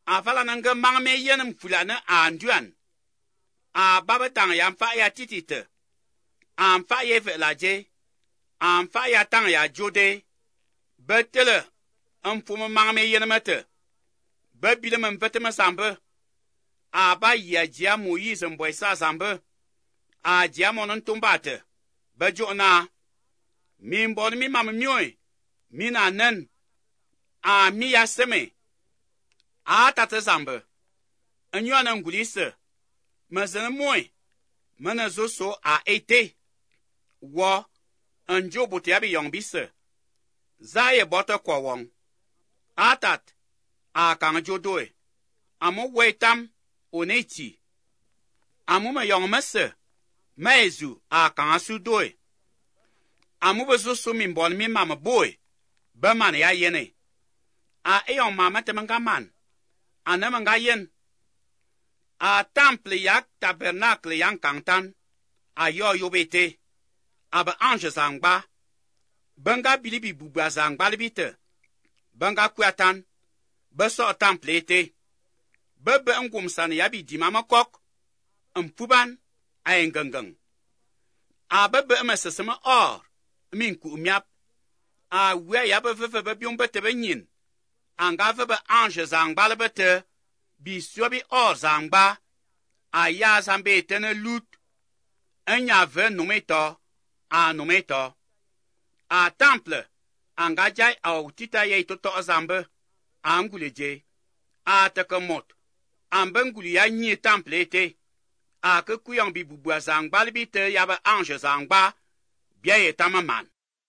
a vala na nga mang me yenem fula na anduan. A baba tang ya mfa ya titite. A mfa ye ve la je. A mfa ya tang ya jode. Betele. Mfume mang me yenem te. Be bile me mvete me sambe. A ba ya jia Moïse mboy sa sambe. A jia monon tumbate. Be jo na. Mi mbon mi mam myoy. Mi na nen. A mi ya seme. A tate sambe. Enyo na ngulise. Me zene moy. Mene zo so a ete. Wo. Enjo bote ya bi yong bise. Zaye bote kwa wong. Atat. A kang jodoe. Amu wetam. Oneti. Amu me yong mese. Mezu a kang asu doe. Amu bezo so mi mbon mi mama boy. Be man ya yene. A e yon mama te menga man. A ne menga yen. A temple yak tabernacle yang kantan. A yo yobete. A be ange zangba. Benga bilibi bubwa zangba libite. Benga kwatan. Be so temple ete. Be be ngum san yabi di mama kok. Mpuban. A engengeng. A be be me seseme or. Min ku miap. A we ya be fe be biom bete be nyin. Anga fe be ange zangba le bete. Bi sobi or zangba. A ya zambe tene lut. Enya ve numeto. A numeto. A temple. Anga jai a utita ye toto zambe. A anguleje. A teke mot. Ambe nguli ya nye temple ete. A ke kuyang bi bubwa zangba le bite ya be ange zangba. Bia ye tamaman.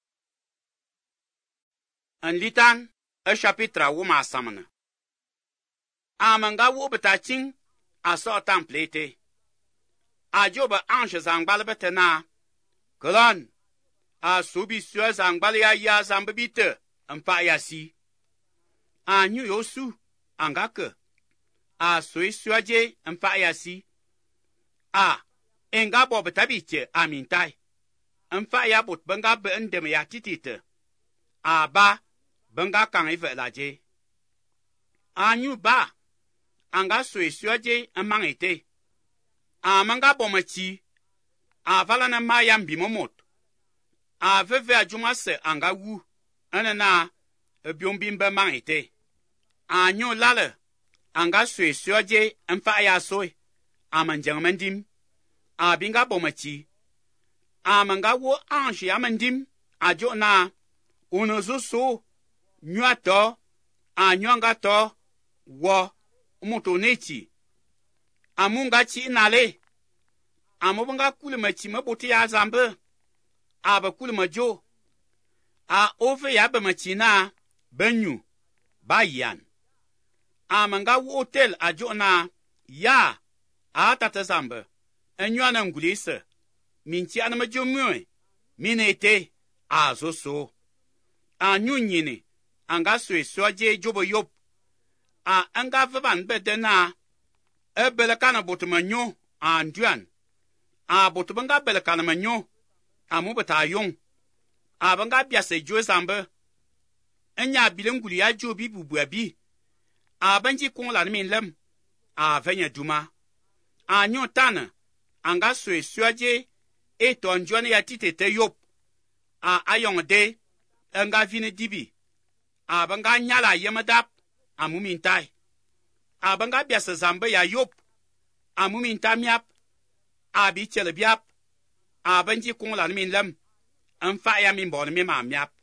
En litan, e chapitra wuma samene. A manga wo beta ching, a so temple ete. A jobe ange zangbale bete na. Kolon, a subi sue zangbale ya ya zambe bite, mpa ya si. A nyu yo su, anga ke. A sui suaje, mpa ya si. A, enga bo beta biche, a mintai. Mfa ya bot benga be ndeme ya titite. A ba, benga kang ive la je. A nyu ba, anga sui suaje amang ete. A manga bomachi, a vala na ma ya mbi momot. A veve a juma se anga wu, ene na, e biombimbe mang ete. A nyu lale, anga sui suaje mfa ya soy, a manjeng mendim. A binga bomachi. A manga wo ange ya mendim, a jo na, uno zo so, nyua to, a nyonga to, wo, moto nechi. A munga chi nale, a mobanga kule machi mabote ya zambe, a ba kule majo, a ove ya ba machi na, benyu, bayan. A manga wo hotel a jo na, ya, a tata zambe, enyua na ngulise. Minchi anama jomwe, minete, a zo so. A nyu nyini, anga sui soje jobo yop. A anga vaban bede na, e bele kana botuma nyo, a nduan. A botubanga bele kana manyo, a mubata yong. A banga biase jo zambe. Enya bilenguli ya jo bi bubu bi. A banji kong la min lem. A venya duma. A nyo tana, anga sui soje, e ton jone ya titete yop. A ayong de, nga vine dibi. A banga nyala yemadap, a mumintai. A banga biasa zambe ya yop, a muminta miap. A bi chele biap. A banji kong la min lem. Mfa ya min bon mi ma miap.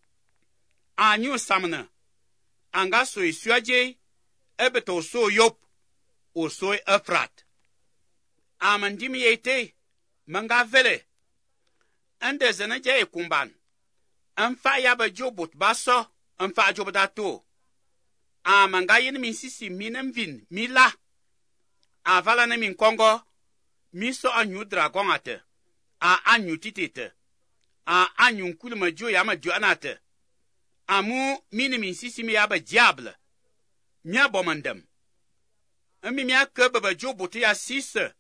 A nyu samne. Anga soi suaje, ebeto so yop, o soi efrat. A mandimi ete, manga vele. Ende zene je e kumban. Mfa ya ba jobot baso, mfa jobodato. A manga yin min sisi minem vin, mi la. A vala ne min kongo, mi so anyu dragon ate. A anyu titite. A anyu kule ma jo ya ma jo anate. Amu mini min sisi mi ya ba diable. Mia bomandem. Ami mia ke ba jobot ya sise.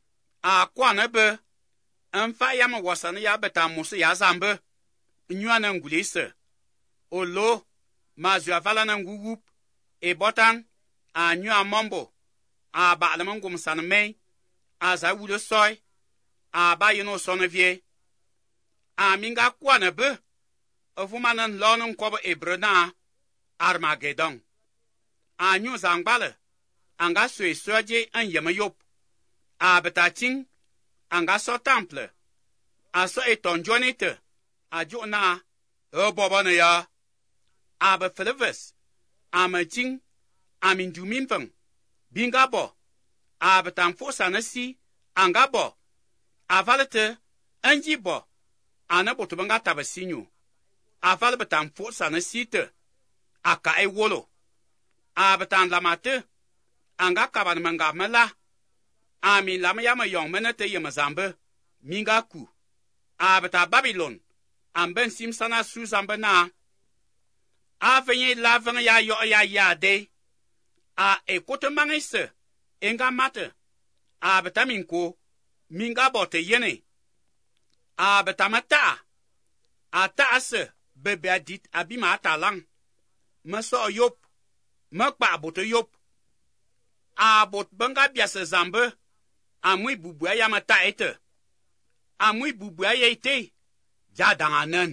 A kwa ne be. Mfa ya ma wasane ya beta musu ya zambe. Nyua na ngulise. Olo, ma zu avala na ngugup. E botan, a nyu a mombo a ba le mangum san me a za wu de soy a ba yino sonevie a minga kwana be ofumanan lonon kobo ebrona Armageddon a nyu zangbale anga sui soje an yema yop a betaching anga so temple a so eton jonite a jona o bobana ya a be fleves a maching a min juminfang bingabo a betan fosa na si anga bo a valete anji bo ana botubanga tabasinyu a val betan fosa na site aka e wolo a betan lamate anga kaban manga mala a mi lam yama yong menete yema zambe minga ku a beta Babylon amben simsana su zambe na a venye la ven ya yo ya ya de a ekote mangise enga mate a beta minko minga bote yene a beta mata a taase bebe adit abima atalang maso yop makpa bote yop a bot banga biase zambe amui bubua ya mata ete amui bubua ya ite jadanen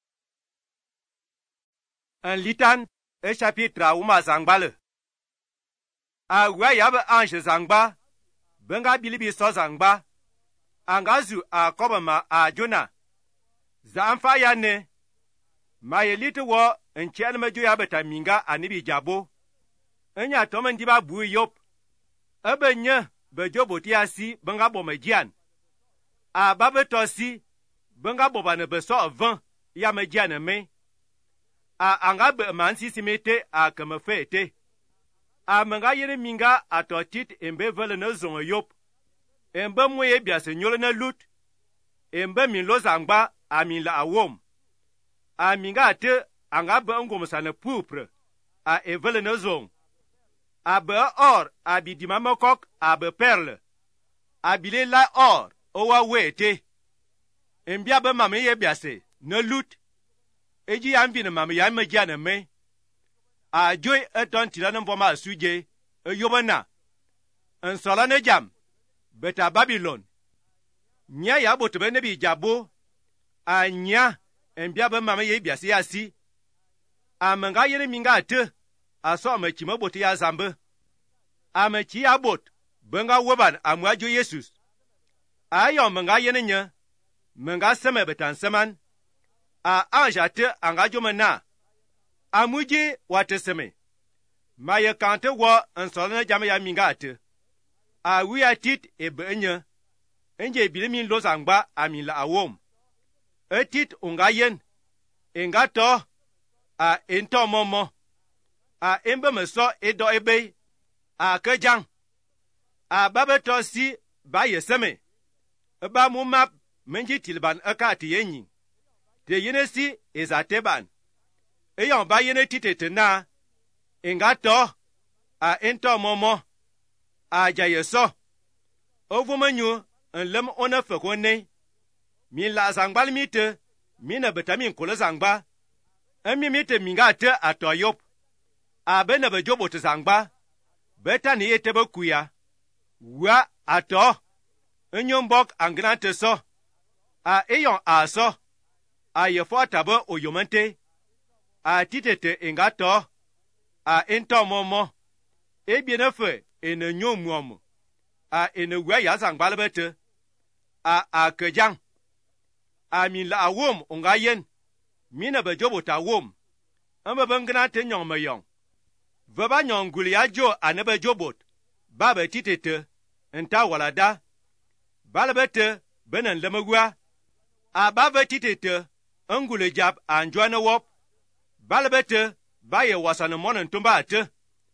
un litan e chapitre a uma zangbale a wa ya ba ange zangba banga bilibi so zangba angazu a kobama a jona zamfa ya ne ma yelite wo enchel majo ya beta minga anibi jabo enya tomen diba bu yop ebenya bejo botiasi banga bomajian a babetosi banga bobane beso vingt ya majian me a anga be mansi simete a kemefete a manga yere minga atotit embe vele na zon yop embe moye biase nyole na lut embe min lozangba a min la awom a minga te anga be ngomsa na poupre a evele na zon a be or a bidima makok a be perle a bile la or owa wete embia be mame ye biase na lut eji ambi na mame ya magia na me a joy eton tira na mboma suje eyobana ensola na jam beta Babylon nya ya botobe ne bi jabo anya embia be mame ye biase ya si amanga yere minga te aso amachi maboti ya zambe amachi ya bot benga woban amwajo Jesus ayo manga yene nya manga seme betan seman a anjate angajo mena amuje wate seme maye kante wo ensolana jama ya minga te a wiya tit e benya enje bilimin lozangba amila awom etit ungayen engato a ento momo a embe meso edo ebe a kejang a babeto si ba yeseme ba mu map menji tilban akati yenyi te yene si ezateban eyon ba yene titete na engato a ento momo a jayeso ovumanyu enlem ona fekone mi la zangbal mite mi na betamin kolo zangba emi mite minga te atoyop a bena bejobo te zangba beta ni yete bekuya wa ato enyombok angrante so a eyon aso a yefo tabo oyomante a titete engato a ento momo ebienefe ene nyomuom a ene wa ya zangbal bete a a kejang a min la awom ongayen mina bejobo ta wom amba bangna te nyong mayong vaba nyong gulia jo anebe jobot baba titete enta walada balbete benen lemagwa a baba titete angule jab anjwana wop balbete baye wasana monen tumba ate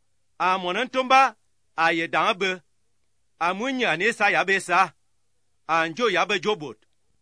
a monen tumba a ye dambe a munya ne sa ya besa anjo ya be jobot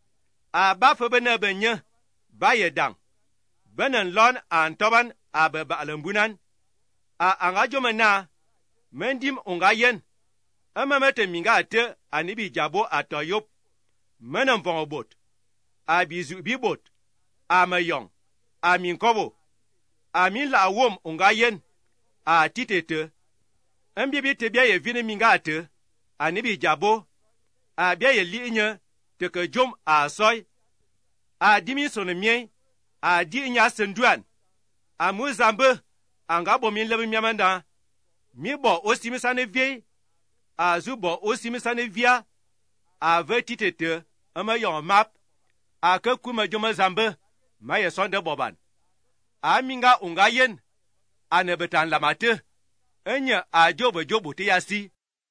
a bafa bene benye baye dang benen lon antoban a be balambunan a angajo mena mendim ongayen amamete minga ate anibi jabo atoyop menem vongobot a bizu bibot a mayong a minkobo a min la wom ongayen a titete Mbia bi te bia ye vini minga te, ani bi jabo, a bia ye li nye, te ke jom a soy, a dimi son mien, a di nya senduan, a mu zambe, anga bo min lebe miamanda, mi bo osimi sane vie, a zu bo osimi sane via, a ve titete, ama yon map, a ke kuma joma zambe, ma ye sonde boban. A minga unga yen, a ne betan lamate, enye a jobo jobo te yasi.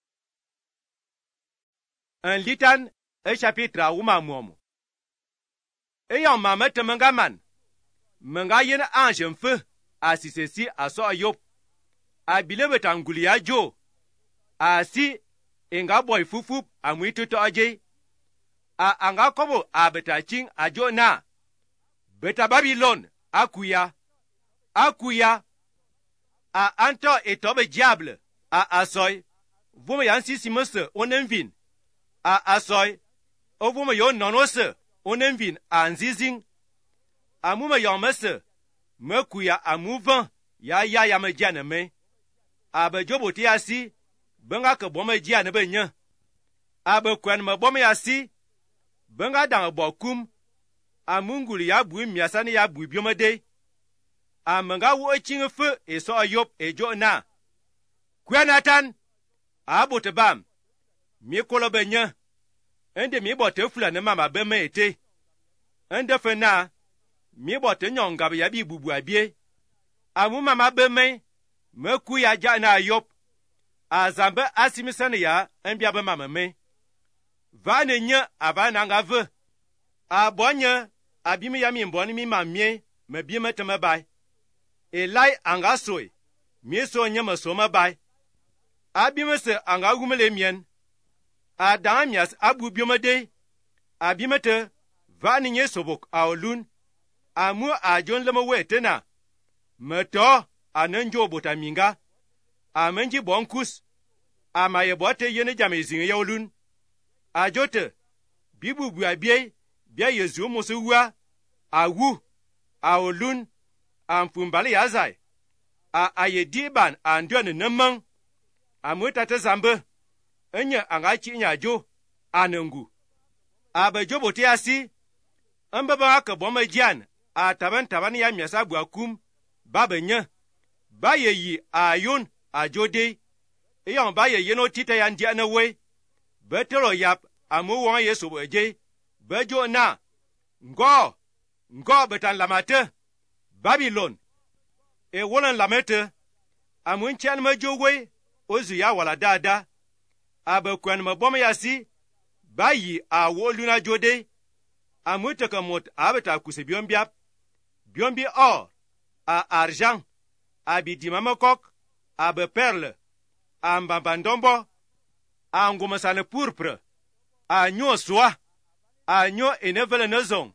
Un litan, e chapitre a uma momo. E yon mama te menga man, menga yen ange mfe, a si se si a so a yop, a bile betan guli a jo, a si, inga boy fufup a mwituto aje, a anga kobo a beta ching a jo na, beta Babylon, a kuya, a kuya, a anto etobe diable, a asoy, vume yansi simose onenvin, a asoy, o vume yon nonose, onenvin a nzizing, a mume yon mese, me kuya a mouvan, ya ya ya me diane me, a be jobo te yasi, benga ke bome diane be nye, a be kwen me bome yasi, benga dan bo kum, a munguli ya bui miasani ya bui biomede, a menga wo chinge fe e so ayop e jo na. Kwenatan, a bote bam, mi kolo be nye, ende mi bote fula ne mama be me ete, ende fe na, mi bote nyongabe ya bi bubu abie, a mu mama be me, me ku ya ja na ayop, a zambe asimisane ya, enbia be mama me. Va ne nye, a va nanga ve, a bonye, a bimi ya mi mboni mi mamie, me bime te me bay. E lai anga soy, mi so nye me so me bay. A bime se anga gumele mien, a dan mias abu biome de, a bime te, va ne nye sobok a olun, a mu a jon leme we tena, me to, a nenjo bota minga, a menji bon kus, a maye bote yene jame zinge ya olun, a jote, bibu bua bie, bia yezu musu wa, a wu, a olun, a mfumbali ya zai, a aye diban a ndwane nemang, a mutate zambe, enye anga chi nya jo, a nengu. A bejo bote asi, mbeba ke boma jian, a taban taban ya miasa bua kum, babe nye, ba ye yi a yon, a jode, eyon ba ye yeno tite ya ndiane we, betelo yap, a mu wan ye sobo eje, bejo na, ngo, ngo betan lamate, Babylon, e wolan lamete, a mun chen me jo we, ozu ya wala dada, a be kwen me bom ya si, ba yi a woluna jode, a mute ke mot a beta kuse biombiap, biombi or, a argent, a bi dimamokok, a be perle, a mbambandombo, a ngomesane pourpre, a nyo soa, a nyo enevele nezon,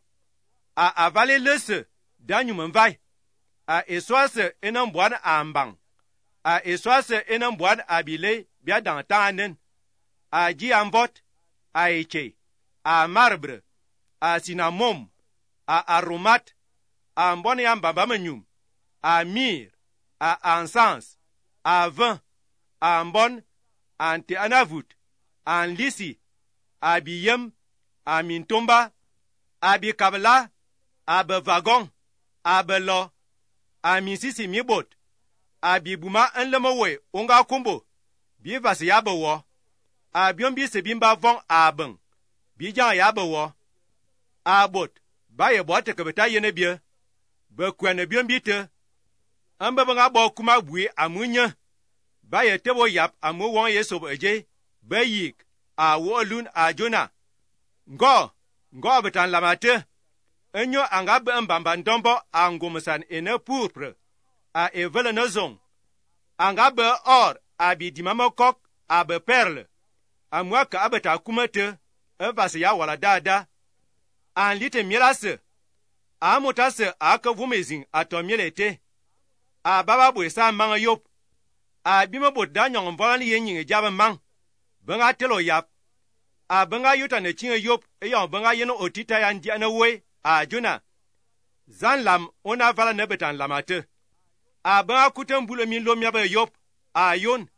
a avale lese, danyu mvai, a eswase enan buan a mbang, a eswase enan buan a bile bia dan tanen, a ji amvot, a eche, a marbre, a sinamom, a aromat, a mbone ya mbambamenyum, a mir, a encens, a vin, a mbon, a nte anavut, a nlisi, a biyem, a mintomba, a bikabla, a bevagon, a belo, a misisi mibot, a bibuma enlemowe unga kumbo, bivasi yabewo, a biombi se bimba von a ben, bijan yabewo, a bot, baye bote kebeta yene bie, bekwene biombi te, ambebanga bo kuma bui amunye, baye tebo yap amu won yeso eje, beyik, a wolun a jona, ngo, ngo betan lamate, enyo anga be mbamba ndombo a ngomusan ene pourpre, a evele nozon, anga be or, a bi dimamokok, a be perle, a mwaka abeta kumete, evase ya wala dada, an lite mielase, a motase a ke vumezing a to mielete, a baba bwe sa manga yop, a bime bot da nyong mvolani ye nyinge jabe mang, benga telo yap, a benga yuta ne chinge yop, e yon benga yeno otita ya ndiane we, a jona, zan lam ona vala nebetan lamate, a benga kuten bule min lo miabe yop, a yon,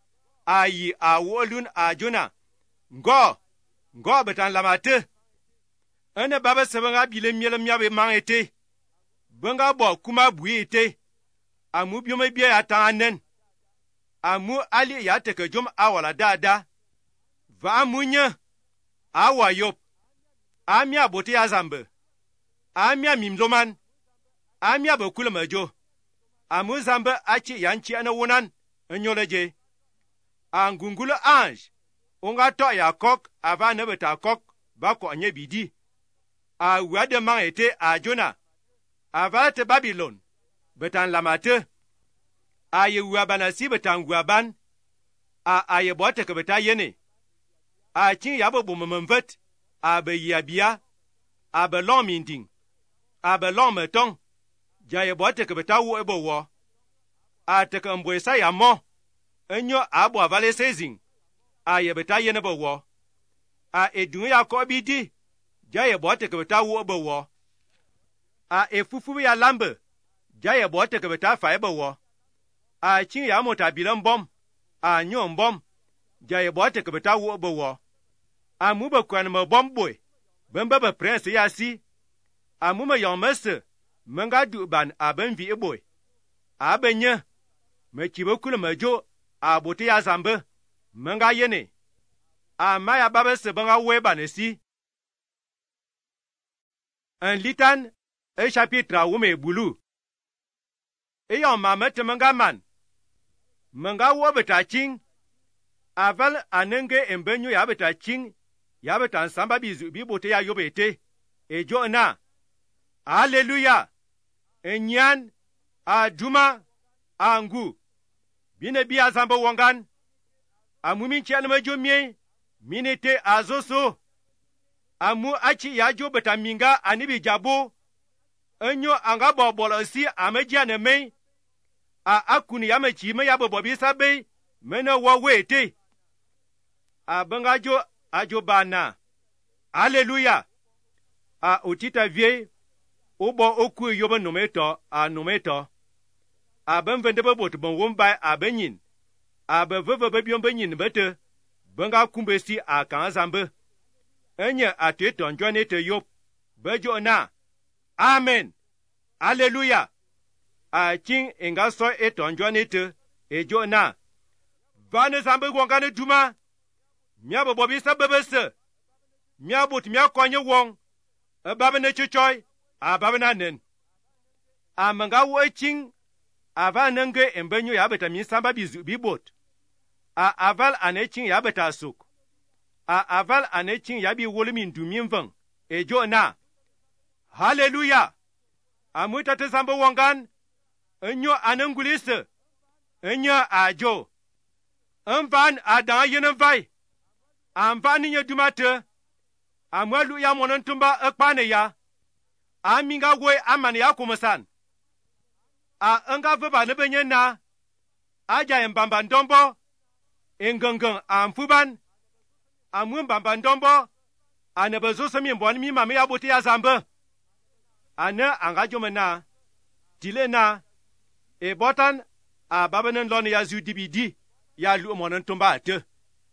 a yi a wolun a jona ngo ngo betan lamate ene baba sebenga bile miele miabe mangete benga bo kuma buite amu biome bia ya tanen amu ali ya teke jom awala dada va amunya awa yop amia bote ya zambe amia mimloman amia bokule majo amu zambe achi yanchi ana wonan enyoleje angungulu ange onga to ya kok ava ne beta kok ba ko nye bidi a wade mangete a jona ava te Babylon betan lamate a ye wabanasi betan waban a aye bote ke beta yene a chin yabo bomemvet a be yabia a be lom minding a be lom meton jaye bote ke beta wo ebo wo a te ke mbwesa ya mo enyo abo avale sezing a ye beta yene bo wo a edun ya ko bidi jaye bote ke beta wo ebo wo a efufu ya lambe jaye bote ke beta fa ebo wo a chin ya mota bilan bom a nyon bom jaye bote ke beta wo ebo wo a mu be kwan me bom boy bembe be prince ya si a mu me yon mese menga du ban a ben vi eboy a benye me kibe kule majo a bote ya zambe menga yene a maya babe se benga we banesi un litan e chapitre a wume bulu e yon mamete menga man menga wo beta ching aval anenge embenyo ya beta ching ya beta samba bizu bi bote ya yobete e jona hallelujah enyan aduma angu bine bi azamba wongan amumi chalma jomie minete azoso amu achi ya jo beta minga anibi jabo enyo anga bobolo si ameja ne me a akuni ya mechi me ya bobobi sabe mena wo wete abanga jo ajo bana hallelujah a otita vie ubo oku yoba nometo a nometo aben vende bobot bon wombai abenyin abeveve bebion benyin bete benga kumbesi a kan zambe enye ateton jonete yop bejo na amen hallelujah a king enga so eton jonete ejo na vane zambe wongane duma mia bobobi sabebese mia bot mia konye wong ababene chuchoy ababena nen amanga wo king ava nenge embenyo ya beta mi samba bizu bibot a aval anechin ya beta suk a aval anechin ya bi wolmi ndumi mvan ejo na hallelujah amuta te samba wongan enyo anangulise enyo ajo envan adan yenen vai amvani nye dumate amwalu ya monontumba ekpane ya aminga we amane ya kumasan a anga veba ne benye na aja mbamba ndombo engangan amfuban amu mbamba ndombo anebezo semi mboni mi mame ya bote ya zambe ana anga jomena dile na e botan a babenen lon ya zudibidi ya lu monan tumba ate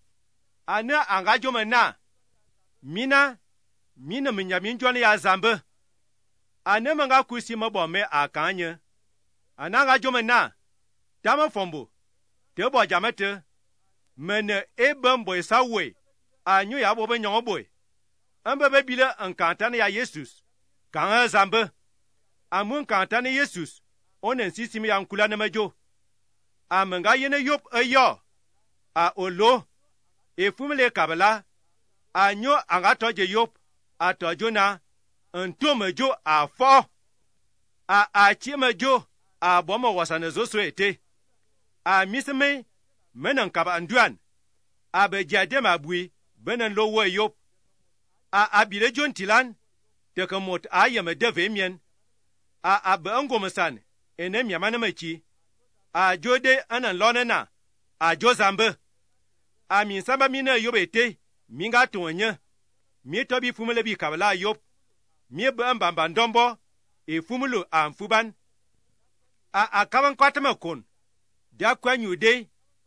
ana anga jomena mina mina minyamin joni ya zambe ana manga kusi mabome akanye ananga jomena dama fombo te bo jamete mene ebem boy sawe anyu ya bobe nyon boy ambe be bile enkantane ya Jesus kan zambe amun kantane Jesus onen sisimi ya nkula na majo amenga yene yop ayo a olo efumle kabala anyo anga toje yop atojona ntomejo afo a achimejo a bomo wasane zo soete a misme menan kaba anduan a be jade mabui benen lo wo yop a abire jon tilan de kamot a yeme deve mien a abe ngomesan enem yamana machi a jode anan lonena a jozambe a min samba mina yobete minga tonye mi tobi fumule bi kabala yop mi be mbamba ndombo e fumulo amfuban a akaban kwatama kon da kwanyude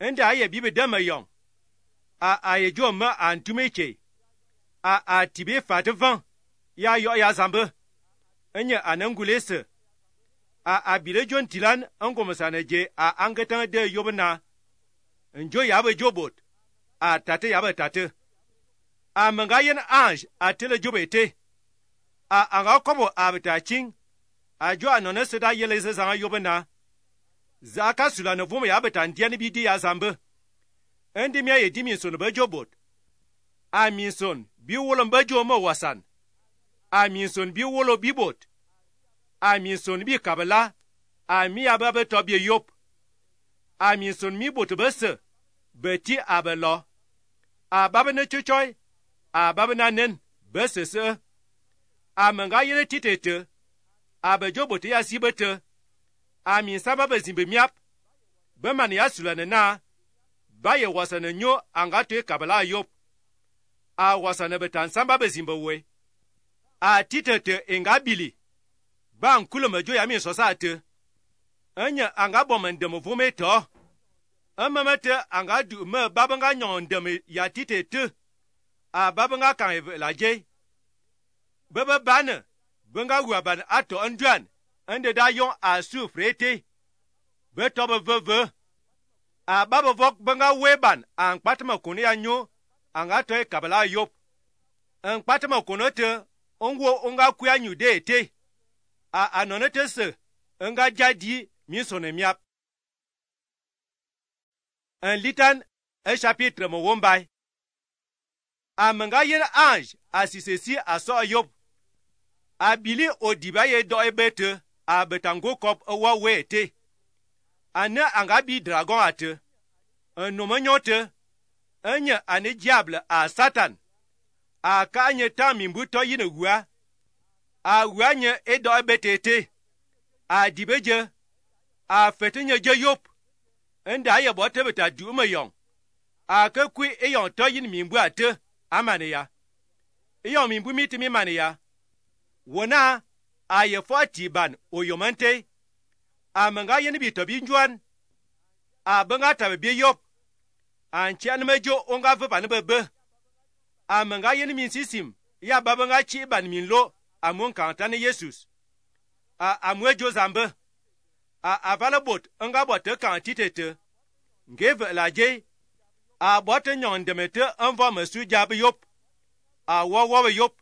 Ende aye bibe dama yong. A aye jo ma antumeche. A a tibe fatvan. Ya yo ya zambe. Enye anangulese. A a bile jon tilan angomsane je a angetan de yobna. Njo yabe jobot. A tate yabe tate. A mangayen ange a tele jobete. A anga kobo abetaching. A jo anone seda yeleze zanga yobna. Zaka sula ne vume yabe tandiani bidi ya zambe. Endi miya ye di minson be jobot. A minson bi wolon be jo mo wasan. A minson bi wolo bibot. A minson bi kabela. A mi ababe tobye yop. A minson mi bot bese. Beti abelo. A babe ne chuchoy. A babe na nen bese se. A menga yene titete. A be jobot ya sibete. A min sababe zimbe miap. Be man ya sulane na. Ba ye wasane nyo angate kabela yop. A wasane betan sababe zimbe we. A titete enga bili. Ba nkulo mejo ya min sosate. Enya anga bomen demo vume to. Amamete anga du me babanga nyon deme ya titete. A babanga kan eve la je. Bebe bane. Benga waban ato andran. Ende da yon a su frete. Betobe veve. A baba vok benga weban. Ang patama kone ya nyo. Anga toe kabela yop. Ang patama kone te. Ongwo onga kuya nyu de ete. A anonete se. Nga jadi misone miap. Un litan. Un chapitre mo wombay. A menga yen ange. A si se si a so yop. A bili o dibaye do ebete. A betango kop ewa we ete. Ane anga bi dragon ate. Un nomenyote. Enye ane diable a satan. A ka anye tan mimbu to yine gua. A gua nye e do ebete ete. A dibeje. A fete nye je yop. Enda aye bote beta du ume yong. A ke kwe e yon to yine mimbu ate. Amane ya. E yon mimbu miti mi mane ya. Wona. A ye fo tiban o yomante. A menga yene bi to bi njuan. A benga tabe bi yop. A nchi mejo onga ve ban bebe. A menga yene min sisim. Ya babenga chi ban min lo. A mon kantane Jesus. A amwejo zambe. A avala bot nga bote kan titete. Ngeve la je. A bote nyon demete envo mesu jabe yop. A wo wo yop.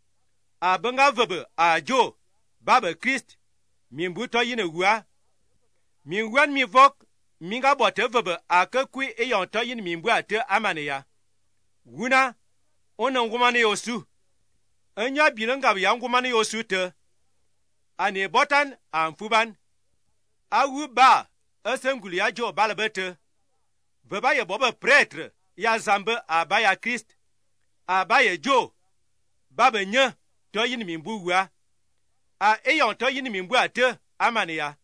A benga vebe a jo. Baba Christ. Min buto yine gua. Min wan mi vok. Minga bote vebe a ke kwi e yon to yin min bua te amane ya. Guna. Onan ngumane yosu. Enya bilanga ya ngumane yosu te. Ane botan amfuban. Awu ba. Esenguli ya jo balabete. Veba ye bobe pretre. Ya zambe abaya Christ. Abaye jo. Baba nye. To yin min bua. A e yon to yin min bua te amane ya.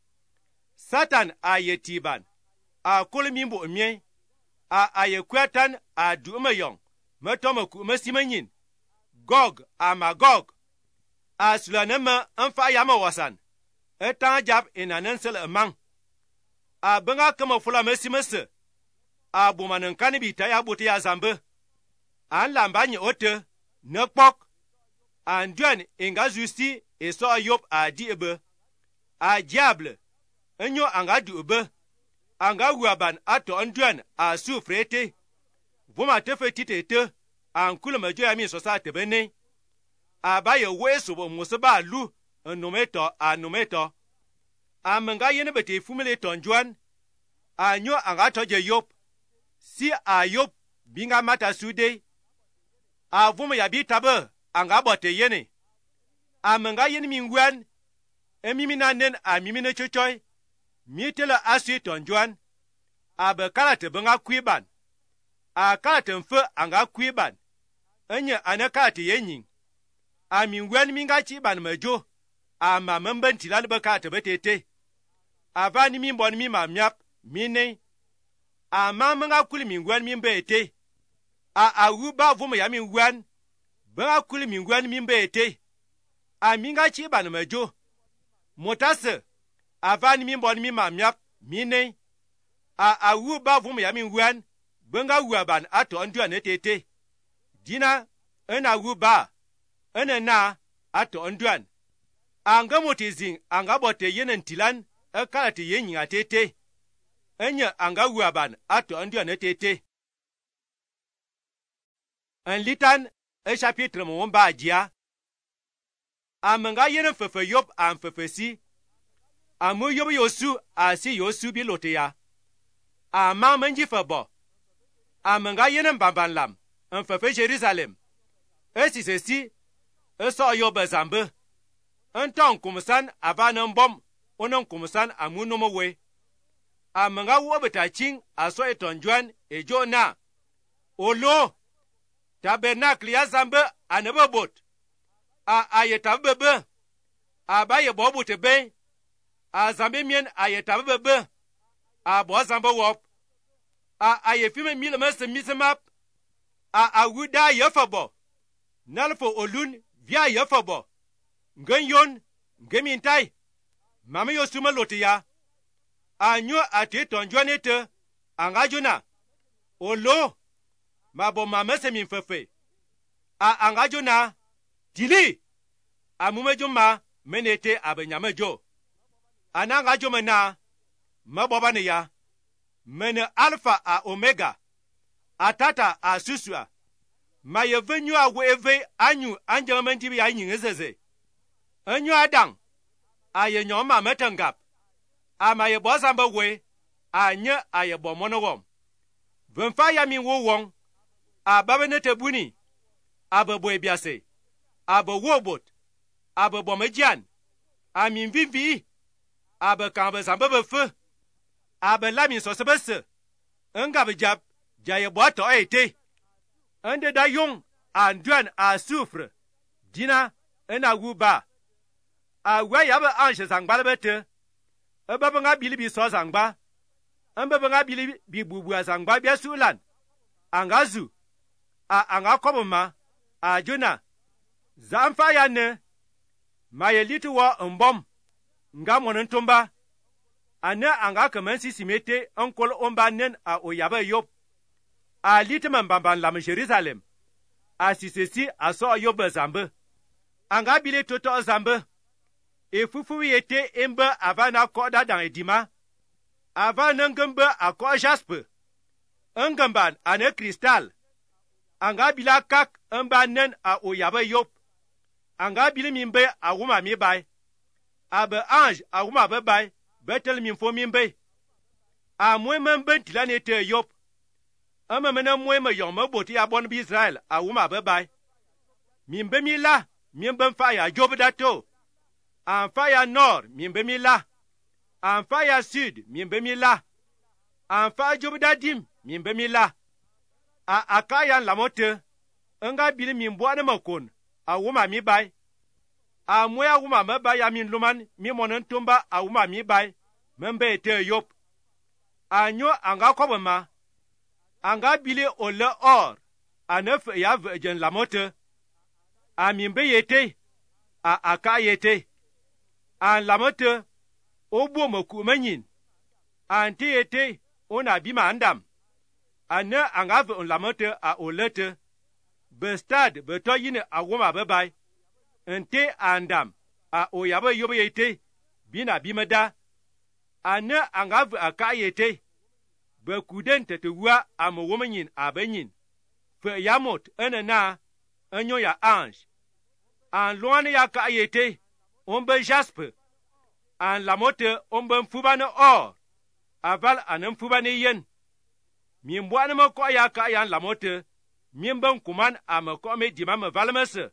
Satan a ye tiban. A kole mimbo mien. A aye kwatan a du ume yong. Metome ku ume simenyin. Gog a magog. A sulaneme enfa yama wasan. Etan jab inanensel emang. A benga kama fula mesimese. A bumanen kanibi taya bote ya zambe. An lambanye ote. Nekpok. An duen inga justi eso yop a di ebe. A diable. Enyo anga du ebe. Anga waban ato anduen a su frete. Vuma tefe titete. An kule mejo ya mi sosa tebene. A baye weso bo museba lu. Nometo a nometo. A menga yene bete fumele tonjuan. A nyo anga toje yop. Si a yop binga mata sude. A vuma ya bi tabe. Anga bote yene. A menga yene mingwan. E mimina nen a mimine chochoy. Mitele asu tonjuan. A be kalate benga kwiban. A kalate mfe anga kwiban. Enye ane kalate yenyin. A mingwan minga chiban mejo. A ma memben tilan be kalate betete. A vani mimbon mi ma miap. Mine. A ma menga kuli mingwan mimbe ete. A awu ba vume ya mingwan. Benga kuli mingwan mimbe ete. A minga chiban mejo. Motase. A vani mimbon mi ma miap. Mine. a awu ba vum ya min wan benga wuaban ato nduan etete dina ena wu ba ena na ato nduan anga motizing anga bote yenen tilan akala te yen atete enya anga wuaban ato nduan etete en litan e chapitre mo ba dia amanga yenen fefe yop am fefe si amu yob yosu asi yosu bi loteya ama manji febo amanga yenen bamban lam en fefe Jerusalem esi sesi eso yob zambe enton kumsan abanan bom onon kumsan amuno we amanga wo betachin aso etonjuan ejona olo tabernacle ya zambe anabobot a ayetabebe abaye bobute be a zambe mien ayetabebe a bo zambe wop a ayefime milmese misemap a awuda yefabo nalfo olun via yefabo ngenyon ngemintai mama yosuma lotiya anyo ate tonjwanete angajuna olo mabo mama se minfefe a angajuna dili amumejuma menete abenyamejo anangajo mena mabobane ya mene alpha a omega atata a susua mayevenyu aweve anyu anjamentibi ya nyingezeze anyu adang aye nyoma metangap amaye bozamba we anye aye bomonowom venfa ya min wo won ababenete buni ababo ebiase abo wobot abo bomajian amin vivi abo kambe zamba befe abo lamin sosebese ngabe jab jaye boto ete ande da yong anduan a soufre dina ena wuba awa yaba anje zangbale bete ebe nga bilibi so zangba ebe nga bilibi bi bubu zangba bia sulan angazu a anga koboma a jona zamfa ya ne mayelitu wa mbom nga monontumba ana anga kamansi simete onkol omba nen a oyaba yop a litman bamban lam Jerusalem a sisesi aso yob zambe anga bile toto zambe e fufu yete embe avana koda dan edima avana ngembe akwa jaspe ngemban ane kristal anga bila kak emba nen a oyaba yop anga bile mimbe awuma mi bay abe ange awuma be bay betel min fo mimbe a moemem bentilane te yop ama mena moema yoma boti abon bi Israel awuma be bay mimbe mi la mimbe fa ya jobdato en faya nord mimbe mi la en faya sud mimbe mi la en fa jobdadim mimbe mi la a akaya lamote nga bili mimbwane makon awuma mi bay a moya awuma me bay ya min luman mi monen tumba awuma mi bay membe te yop anyo anga kobama anga bili ole or anef ya vejen lamote a mimbe yete a akayete an lamote obo moku menyin anti yete ona bima andam ana angave on lamote a olete bestad beto yine awoma bebay ente andam a oyabe yobe yete bina bimeda ana angave akayete be kuden tetewa amowomenyin abenyin fe yamot enena enyo ya ange an loane ya kayete ombe jaspe an lamote ombe mfubane or aval an mfubane yen mimbwane me ko ya ka yan lamote mimben kuman ame ko me dima me valmese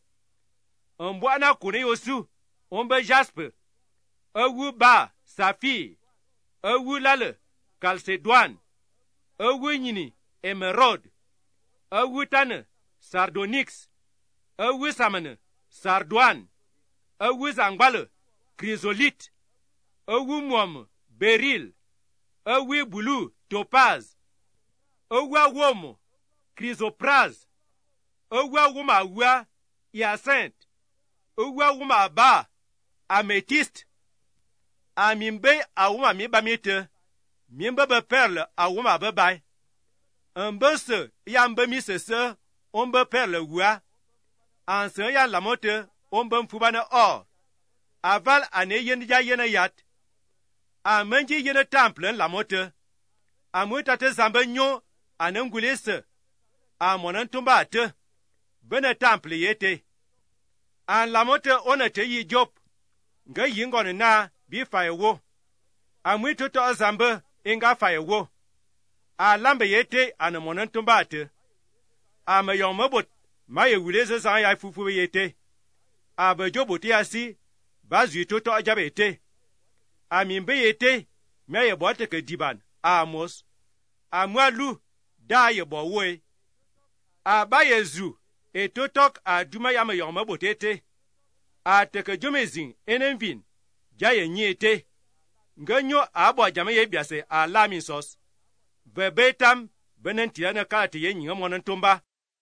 mbwana kune yosu ombe jaspe ewu ba safi ewu lale calcedon ewu nyini emerald ewu tane sardonyx ewu samene sardoine ewu zangbale chrysolite ewu mwom beryl ewu bulu topaz ewu awom chrysoprase ewu awom awa hyacinthe ewu awom aba amethyste amimbe awom amibamite miembă bă perlă a uma bă bai. Îmbă să ia îmbă mi să să, ombă perlă ua. Ansă ia la motă, ombă mfubană o. Aval ane yen ya yenă iat. A mânge yenă templă la motă. A muita te zambă nyo, a nângulesă. A monă ntumba ată. Bănă templă iete. A la motă onă te yi job. Ngă yingonă na, bi faie wo. A muita to zambă, inga faie wo. A lambe yete ana monă ntumba ată. A mă yong mă bot, ma ye wuleză zang ya fufu yete. A bă jobot ya si, ba zui to to ajabe yete. A mimbe yete, mea ye boate că diban, a amos. A mwa lu, da ye bo woe. A ba ye zu, e to tok a duma ya mă yong mă bot yete. A te că jome zing, enen vin, ja ye nye yete. Ngă nyo a bo jame ye biase a lamin sos. Verbetam, benen tirana kalate ye nyinga monan tomba.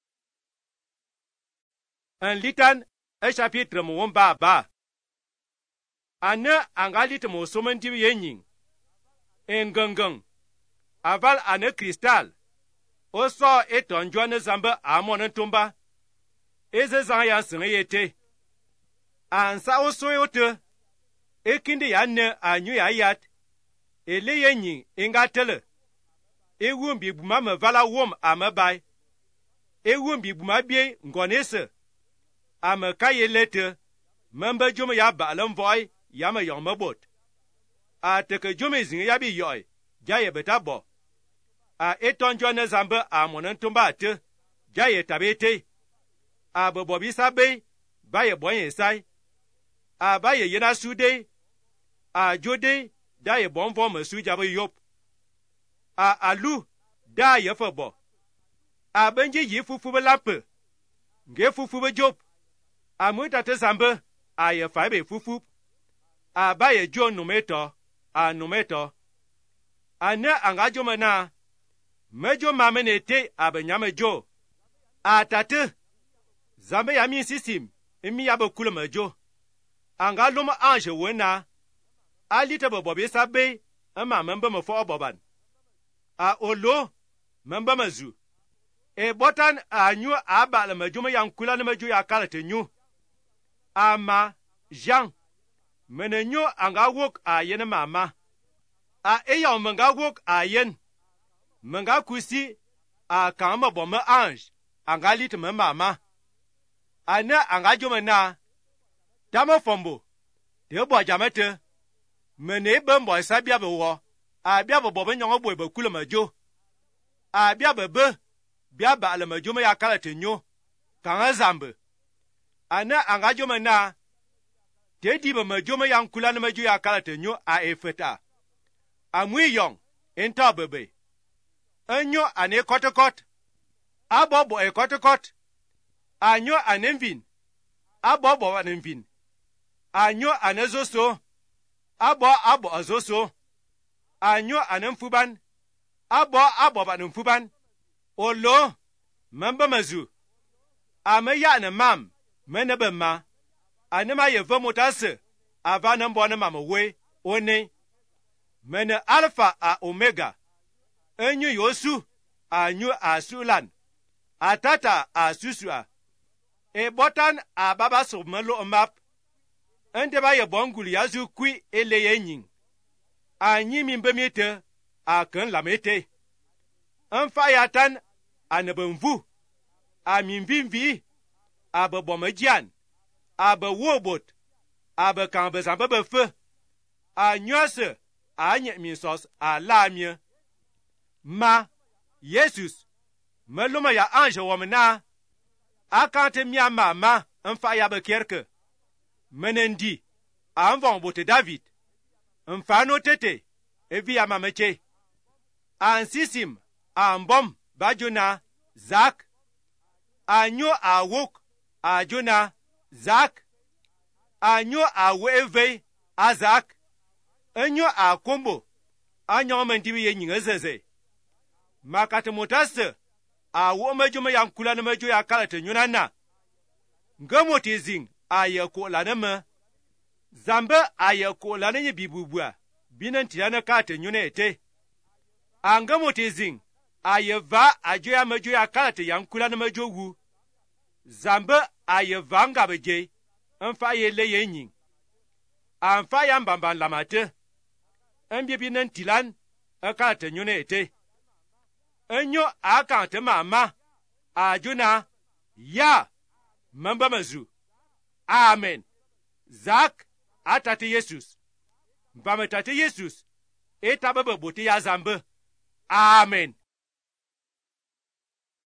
Un litan, un chapitre mo ba ba. Ana angalit mo somanti ye nying. Engangang. Aval ane kristal. Oso eton joane zamba a monan tomba. Eze zan ya senge yete. Ansa oso yote. Ekinde ya ne anyu ya yat. Ele ye nying inga tele. Ewu mbi buma me vala wom ame bai. Ewu mbi buma bie ngonese. Ame kaye lete. Membe jome ya ba lem voi ya me yong me bot. A teke jome zing ya bi yoy. Jaye beta bo. A eton jone zambe a monen tumba ate. Jaye tabete. A bebo bisa be. Baye bonye sai. A baye yena sude. A jode. Daye bon vo me su jabe yop. A alu da ye febo. A benje yi fufu be lampe. Nge fufu be job. A muita te zambe a ye fa be fufu. A ba ye jo numeto a numeto. A ne anga jo mena. Mejo mamene te a benyame jo. A tate. Zambe ya mi sisim imi ya be kule mejo. Anga luma ange wena. A lite be bobe sabe ama membe me fo boban. A olo, memba mazu. E botan a nyu a ba la majume yang kula na maju ya kala te nyu. A ma, Jean. Mene nyu anga wok a yen mama. A e ya menga wok a yen. Menga kusi a kama bome ange. Anga lit me mama. A ne anga jume na. Dama fombo. Te bo jamete. Mene bembo sabia be wo. A bia bo bobe nyongo boy be kula majo. A bia bebe. Bia ba ala majo me ya kala te nyo. Kanga zambe. Ana anga jo me na. Te di be majo me yang kula na majo ya kala te nyo a efeta. A mwi yong. Enta bebe. Enyo ane kotekot. A bobo e kotekot. A nyo ane mvin. A bobo ane mvin. A nyo ane zoso. A bo abo azoso. Anyo anemfuban. Abo abo banemfuban. Olo. Memba mazu. Ame ya ne mam. Menebe ma. Anema ye vomotase. Ava nembo ne mama we. One. Mene alpha a omega. Enyo yosu. Anyo a sulan. Atata a susua. E botan a baba so melo map. Endeba ye bonguli yazu kui ele ye nying. A nyi mimbe miete, a ken la mete. Un fayatan, a ne benvu. A mimvimvi, a be bomejian. A be wobot. A be kan be zambe be fe. A nyose, a nye minsos, a la mie. Ma, Jesus, me luma ya ange womena. A kante mia mama, un faya be kerke. Menendi, a envon bote David. Mfano tete, evi ya mameche. Ansisim, ambom, bajuna, Zak. Anyo a wok, a juna, Zak. Anyo a weve, a Zak. Anyo a kombo, anyo mendiwi ye nyingezeze. Makate motase, a womejume ya mkula na mejo ya kalate nyunana. Ngamote zing, a ye ko laneme. Zambe aye ko la nye bibubua binan tiana kate nyune ete a nga moti zing a ye va a jo ya mejo ya kala te yang kula na mejo wu zambe a ye va nga beje nfa ye le ye nyin a nfa ya mbamba lamate mbie bi nan tilan a kala te nyone ete enyo a kan te mama a jona ya mamba mazu amen zak atate yesus mpametate yesus eta bebe bote ya zambe amen